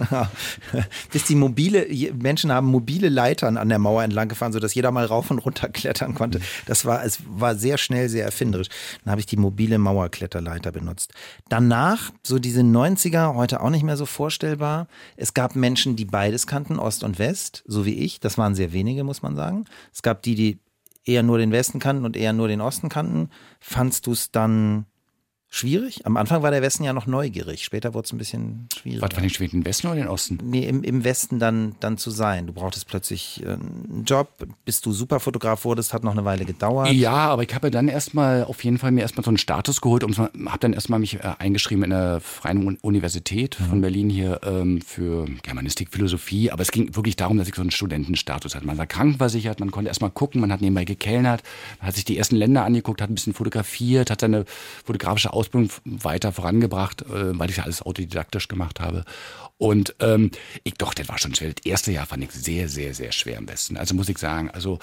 Bis die mobile, Menschen haben mobile Leitern an der Mauer entlang gefahren, sodass jeder mal rauf und runter klettern konnte. Das war, es war sehr schnell, sehr erfinderisch. Dann habe ich die mobile Mauerkletterleiter benutzt. Danach, so diese neunziger, heute auch nicht mehr so vorstellbar. Es gab Menschen, die beides kannten, Ost und West, so wie ich. Das waren sehr wenige, muss man sagen. Es gab die, die eher nur den Westen kannten und eher nur den Osten kannten. Fandst du es dann schwierig? Am Anfang war der Westen ja noch neugierig. Später wurde es ein bisschen schwierig. Was war denn schwierig, den Westen oder den Osten? Nee, im, im Westen dann, dann zu sein. Du brauchtest plötzlich äh, einen Job, bis du Superfotograf wurdest, hat noch eine Weile gedauert. Ja, aber ich habe dann erstmal auf jeden Fall mir erstmal so einen Status geholt und habe dann erstmal mich äh, eingeschrieben in der Freien Universität mhm. von Berlin hier ähm, für Germanistik, Philosophie. Aber es ging wirklich darum, dass ich so einen Studentenstatus hatte. Man war krankenversichert, man konnte erstmal gucken, man hat nebenbei gekellnert, man hat sich die ersten Länder angeguckt, hat ein bisschen fotografiert, hat seine fotografische Ausbildung weiter vorangebracht, äh, weil ich ja alles autodidaktisch gemacht habe. Und ähm, ich doch, das war schon schwer. Das erste Jahr fand ich sehr, sehr, sehr schwer im Westen. Also muss ich sagen, also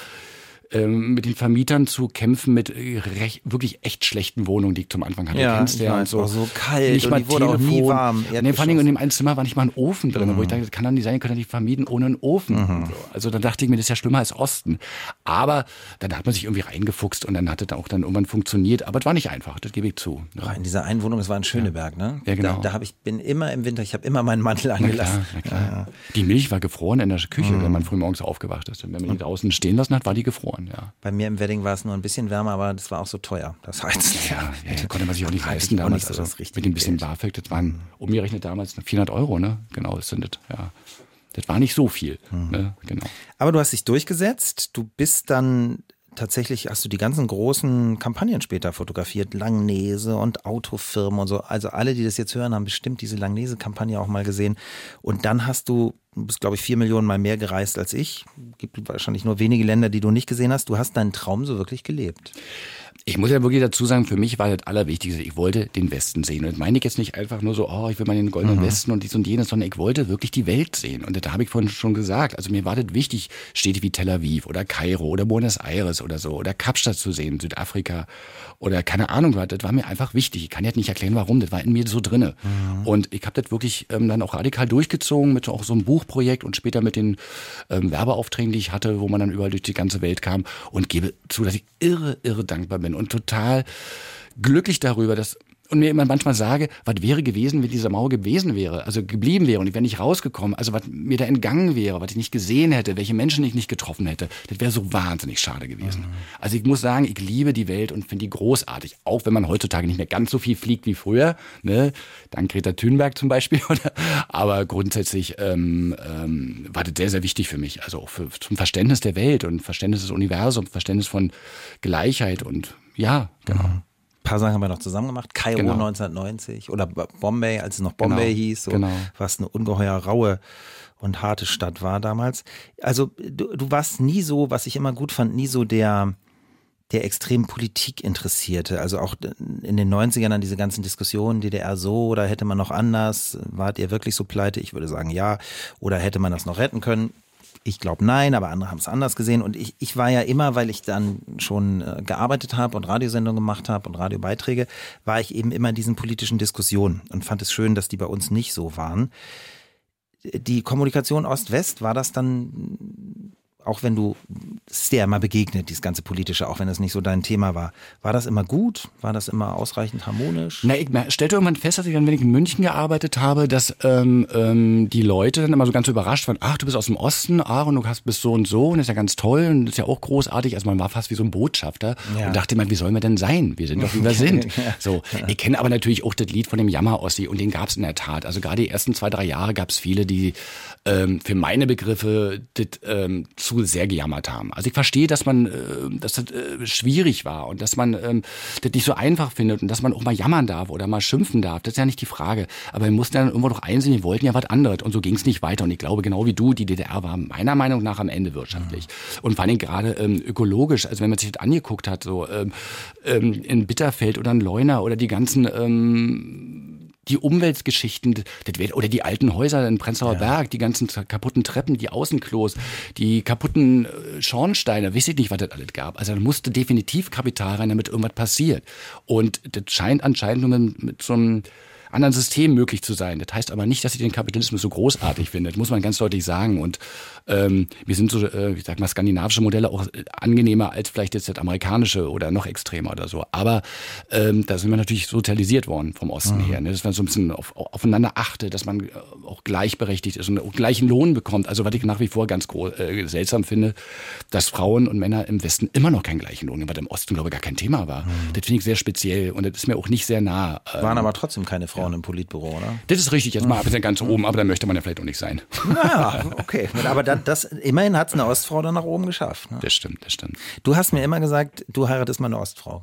ähm, mit den Vermietern zu kämpfen mit recht, wirklich echt schlechten Wohnungen, die ich zum Anfang hatte. Ja, du kennst ja, und so, so kalt nicht und mal die wurde Telefon. Auch nie warm. Nee, vor allem in dem einen Zimmer war nicht mal ein Ofen drin, mhm. wo ich dachte, das kann doch nicht sein, ihr könnt ja nicht vermieten ohne einen Ofen. Mhm. So. Also dann dachte ich mir, das ist ja schlimmer als Osten. Aber dann hat man sich irgendwie reingefuchst und dann hat es auch dann irgendwann funktioniert. Aber es war nicht einfach, das gebe ich zu. Ja. In dieser einen Wohnung, das war in Schöneberg, ja. ne? Ja, genau. Da, da hab ich, bin immer im Winter, ich habe immer meinen Mantel angelassen. Na klar, na klar. Ja, ja. Die Milch war gefroren in der Küche, mhm. wenn man früh morgens aufgewacht ist. Und wenn man die draußen stehen lassen hat, war die gefroren, ja. Bei mir im Wedding war es nur ein bisschen wärmer, aber das war auch so teuer. Das heißt, ja, ja, ja, konnte man sich auch nicht leisten damals. Nicht so also mit dem bisschen BAföG, das waren umgerechnet damals vierhundert Euro, ne? Genau, das sind das, ja. Das war nicht so viel, mhm. ne? Genau. Aber du hast dich durchgesetzt. Du bist dann tatsächlich, hast du die ganzen großen Kampagnen später fotografiert, Langnese und Autofirmen und so. Also alle, die das jetzt hören, haben bestimmt diese Langnese-Kampagne auch mal gesehen. Und dann hast du, du bist, glaube ich, vier Millionen Mal mehr gereist als ich. Gibt wahrscheinlich nur wenige Länder, die du nicht gesehen hast. Du hast deinen Traum so wirklich gelebt. Ich muss ja wirklich dazu sagen, für mich war das Allerwichtigste, ich wollte den Westen sehen. Und das meine ich jetzt nicht einfach nur so, oh, ich will mal den goldenen mhm. Westen und dies und jenes, sondern ich wollte wirklich die Welt sehen. Und das habe ich vorhin schon gesagt. Also mir war das wichtig, Städte wie Tel Aviv oder Kairo oder Buenos Aires oder so oder Kapstadt zu sehen, Südafrika oder keine Ahnung, das war mir einfach wichtig. Ich kann jetzt nicht erklären, warum, das war in mir so drinne. Mhm. Und ich habe das wirklich ähm, dann auch radikal durchgezogen mit auch so einem Buchprojekt und später mit den ähm, Werbeaufträgen, die ich hatte, wo man dann überall durch die ganze Welt kam und gebe zu, dass ich irre, irre dankbar bin und total glücklich darüber, dass und mir immer manchmal sage, was wäre gewesen, wenn diese Mauer gewesen wäre, also geblieben wäre und ich wäre nicht rausgekommen, also was mir da entgangen wäre, was ich nicht gesehen hätte, welche Menschen ich nicht getroffen hätte, das wäre so wahnsinnig schade gewesen. Mhm. Also ich muss sagen, ich liebe die Welt und finde die großartig, auch wenn man heutzutage nicht mehr ganz so viel fliegt wie früher, ne, dank Greta Thunberg zum Beispiel, oder? Aber grundsätzlich ähm, ähm, war das sehr, sehr wichtig für mich, also auch für, zum Verständnis der Welt und Verständnis des Universums, Verständnis von Gleichheit und ja, genau. Mhm. Ein paar Sachen haben wir noch zusammen gemacht. Kairo genau. neunzehnhundertneunzig oder Bombay, als es noch Bombay genau. hieß, so, genau. was eine ungeheuer raue und harte Stadt war damals. Also du, du warst nie so, was ich immer gut fand, nie so der, der extrem Politik interessierte. Also auch in den neunzigern an diese ganzen Diskussionen, D D R so oder hätte man noch anders, wart ihr wirklich so pleite? Ich würde sagen ja. Oder hätte man das noch retten können? Ich glaube nein, aber andere haben es anders gesehen. Und ich, ich war ja immer, weil ich dann schon äh, gearbeitet habe und Radiosendungen gemacht habe und Radiobeiträge, war ich eben immer in diesen politischen Diskussionen und fand es schön, dass die bei uns nicht so waren. Die Kommunikation Ost-West, war das dann, auch wenn du, es ist dir ja immer begegnet, dieses ganze Politische, auch wenn das nicht so dein Thema war. War das immer gut? War das immer ausreichend harmonisch? Na, ich stellte irgendwann fest, dass ich dann, wenn ich in München gearbeitet habe, dass ähm, ähm, die Leute dann immer so ganz überrascht waren, ach, du bist aus dem Osten, ach, und du hast, bist so und so, und das ist ja ganz toll, und das ist ja auch großartig. Also man war fast wie so ein Botschafter ja. und dachte immer, wie sollen wir denn sein? Wir sind doch, wie wir sind. So, ich kenne aber natürlich auch das Lied von dem Jammer-Ossi, und den gab es in der Tat. Also gerade die ersten zwei, drei Jahre gab es viele, die ähm, für meine Begriffe das ähm, zu sehr gejammert haben. Also ich verstehe, dass man, äh, dass das äh, schwierig war und dass man ähm, das nicht so einfach findet und dass man auch mal jammern darf oder mal schimpfen darf. Das ist ja nicht die Frage. Aber wir mussten dann irgendwo doch einsehen, wir wollten ja was anderes und so ging es nicht weiter. Und ich glaube, genau wie du, die D D R war meiner Meinung nach am Ende wirtschaftlich. Mhm. Und vor allem gerade ähm, ökologisch. Also wenn man sich das angeguckt hat, so ähm, ähm, in Bitterfeld oder in Leuna oder die ganzen ähm, die Umweltgeschichten, das wär, oder die alten Häuser in Prenzlauer ja. Berg, die ganzen kaputten Treppen, die Außenklos, die kaputten Schornsteine, weiß ich nicht, was das alles gab. Also da musste definitiv Kapital rein, damit irgendwas passiert. Und das scheint anscheinend nur mit, mit so einem anderen System möglich zu sein. Das heißt aber nicht, dass ich den Kapitalismus so großartig finde. Das muss man ganz deutlich sagen. Und ähm, mir sind so, äh, ich sag mal, skandinavische Modelle auch angenehmer als vielleicht jetzt das amerikanische oder noch extremer oder so. Aber ähm, da sind wir natürlich sozialisiert worden vom Osten mhm. her. Ne? Dass man so ein bisschen auf, aufeinander achtet, dass man auch gleichberechtigt ist und auch gleichen Lohn bekommt. Also was ich nach wie vor ganz groß, äh, seltsam finde, dass Frauen und Männer im Westen immer noch keinen gleichen Lohn haben, was im Osten, glaube ich, gar kein Thema war. Mhm. Das finde ich sehr speziell und das ist mir auch nicht sehr nah. Ähm, Waren aber trotzdem keine Frauen. Frauen im Politbüro, oder? Das ist richtig, jetzt mal ein bisschen ganz oben, aber da möchte man ja vielleicht auch nicht sein. Ja, okay. Aber das, das, immerhin hat es eine Ostfrau dann nach oben geschafft. Ne? Das stimmt, das stimmt. Du hast mir immer gesagt, du heiratest mal eine Ostfrau.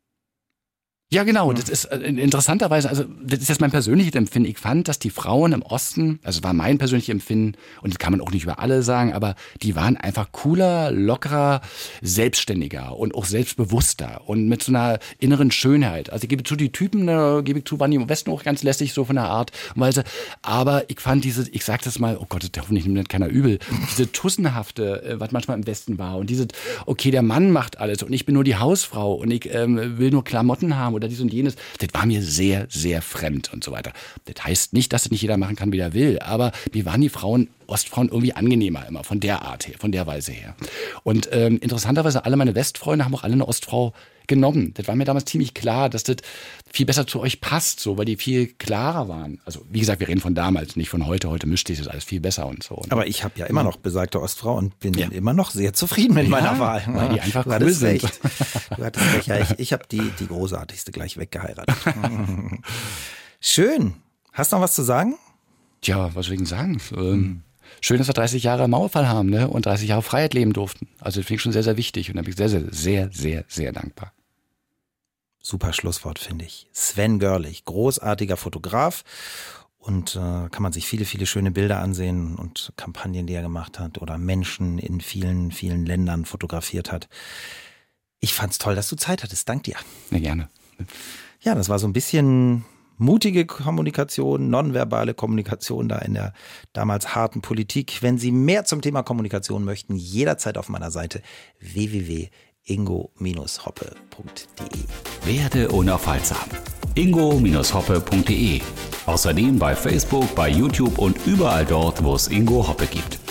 Ja, genau. Das ist interessanterweise, also das ist jetzt mein persönliches Empfinden. Ich fand, dass die Frauen im Osten, also war mein persönliches Empfinden, und das kann man auch nicht über alle sagen, aber die waren einfach cooler, lockerer, selbstständiger und auch selbstbewusster und mit so einer inneren Schönheit. Also ich gebe zu, die Typen, da gebe ich zu, waren die im Westen auch ganz lässig, so von der Art und Weise. Aber ich fand diese, ich sag das mal, oh Gott, das hoffentlich nimmt keiner übel, diese Tussenhafte, was manchmal im Westen war und diese, okay, der Mann macht alles und ich bin nur die Hausfrau und ich ähm, will nur Klamotten haben oder dies und jenes, das war mir sehr, sehr fremd und so weiter. Das heißt nicht, dass das nicht jeder machen kann, wie er will, aber mir waren die Frauen, Ostfrauen irgendwie angenehmer immer, von der Art her, von der Weise her. Und ähm, interessanterweise, alle meine Westfreunde haben auch alle eine Ostfrau genommen. Das war mir damals ziemlich klar, dass das viel besser zu euch passt, so, weil die viel klarer waren. Also wie gesagt, wir reden von damals, nicht von heute. Heute mischt sich das alles viel besser und so. Aber ich habe ja immer noch besagte Ostfrau und bin ja. immer noch sehr zufrieden mit ja, meiner Wahl. Weil die einfach du cool sind. Recht. Du hattest recht. Ja, ich ich habe die, die großartigste gleich weggeheiratet. Schön. Hast du noch was zu sagen? Tja, was will ich denn sagen? Ähm, schön, dass wir dreißig Jahre Mauerfall haben, ne? Und dreißig Jahre Freiheit leben durften. Also das finde ich schon sehr, sehr wichtig und da bin ich sehr, sehr, sehr, sehr, sehr dankbar. Super Schlusswort, finde ich. Sven Görlich, großartiger Fotograf und äh, kann man sich viele, viele schöne Bilder ansehen und Kampagnen, die er gemacht hat oder Menschen in vielen, vielen Ländern fotografiert hat. Ich fand's toll, dass du Zeit hattest. Dank dir. Ja, gerne. Ja, das war so ein bisschen mutige Kommunikation, nonverbale Kommunikation da in der damals harten Politik. Wenn Sie mehr zum Thema Kommunikation möchten, jederzeit auf meiner Seite w w w punkt ingo Hoppe punkt de. Werde unaufhaltsam. ingo Hoppe punkt de. Außerdem bei Facebook, bei YouTube und überall dort, wo es Ingo Hoppe gibt.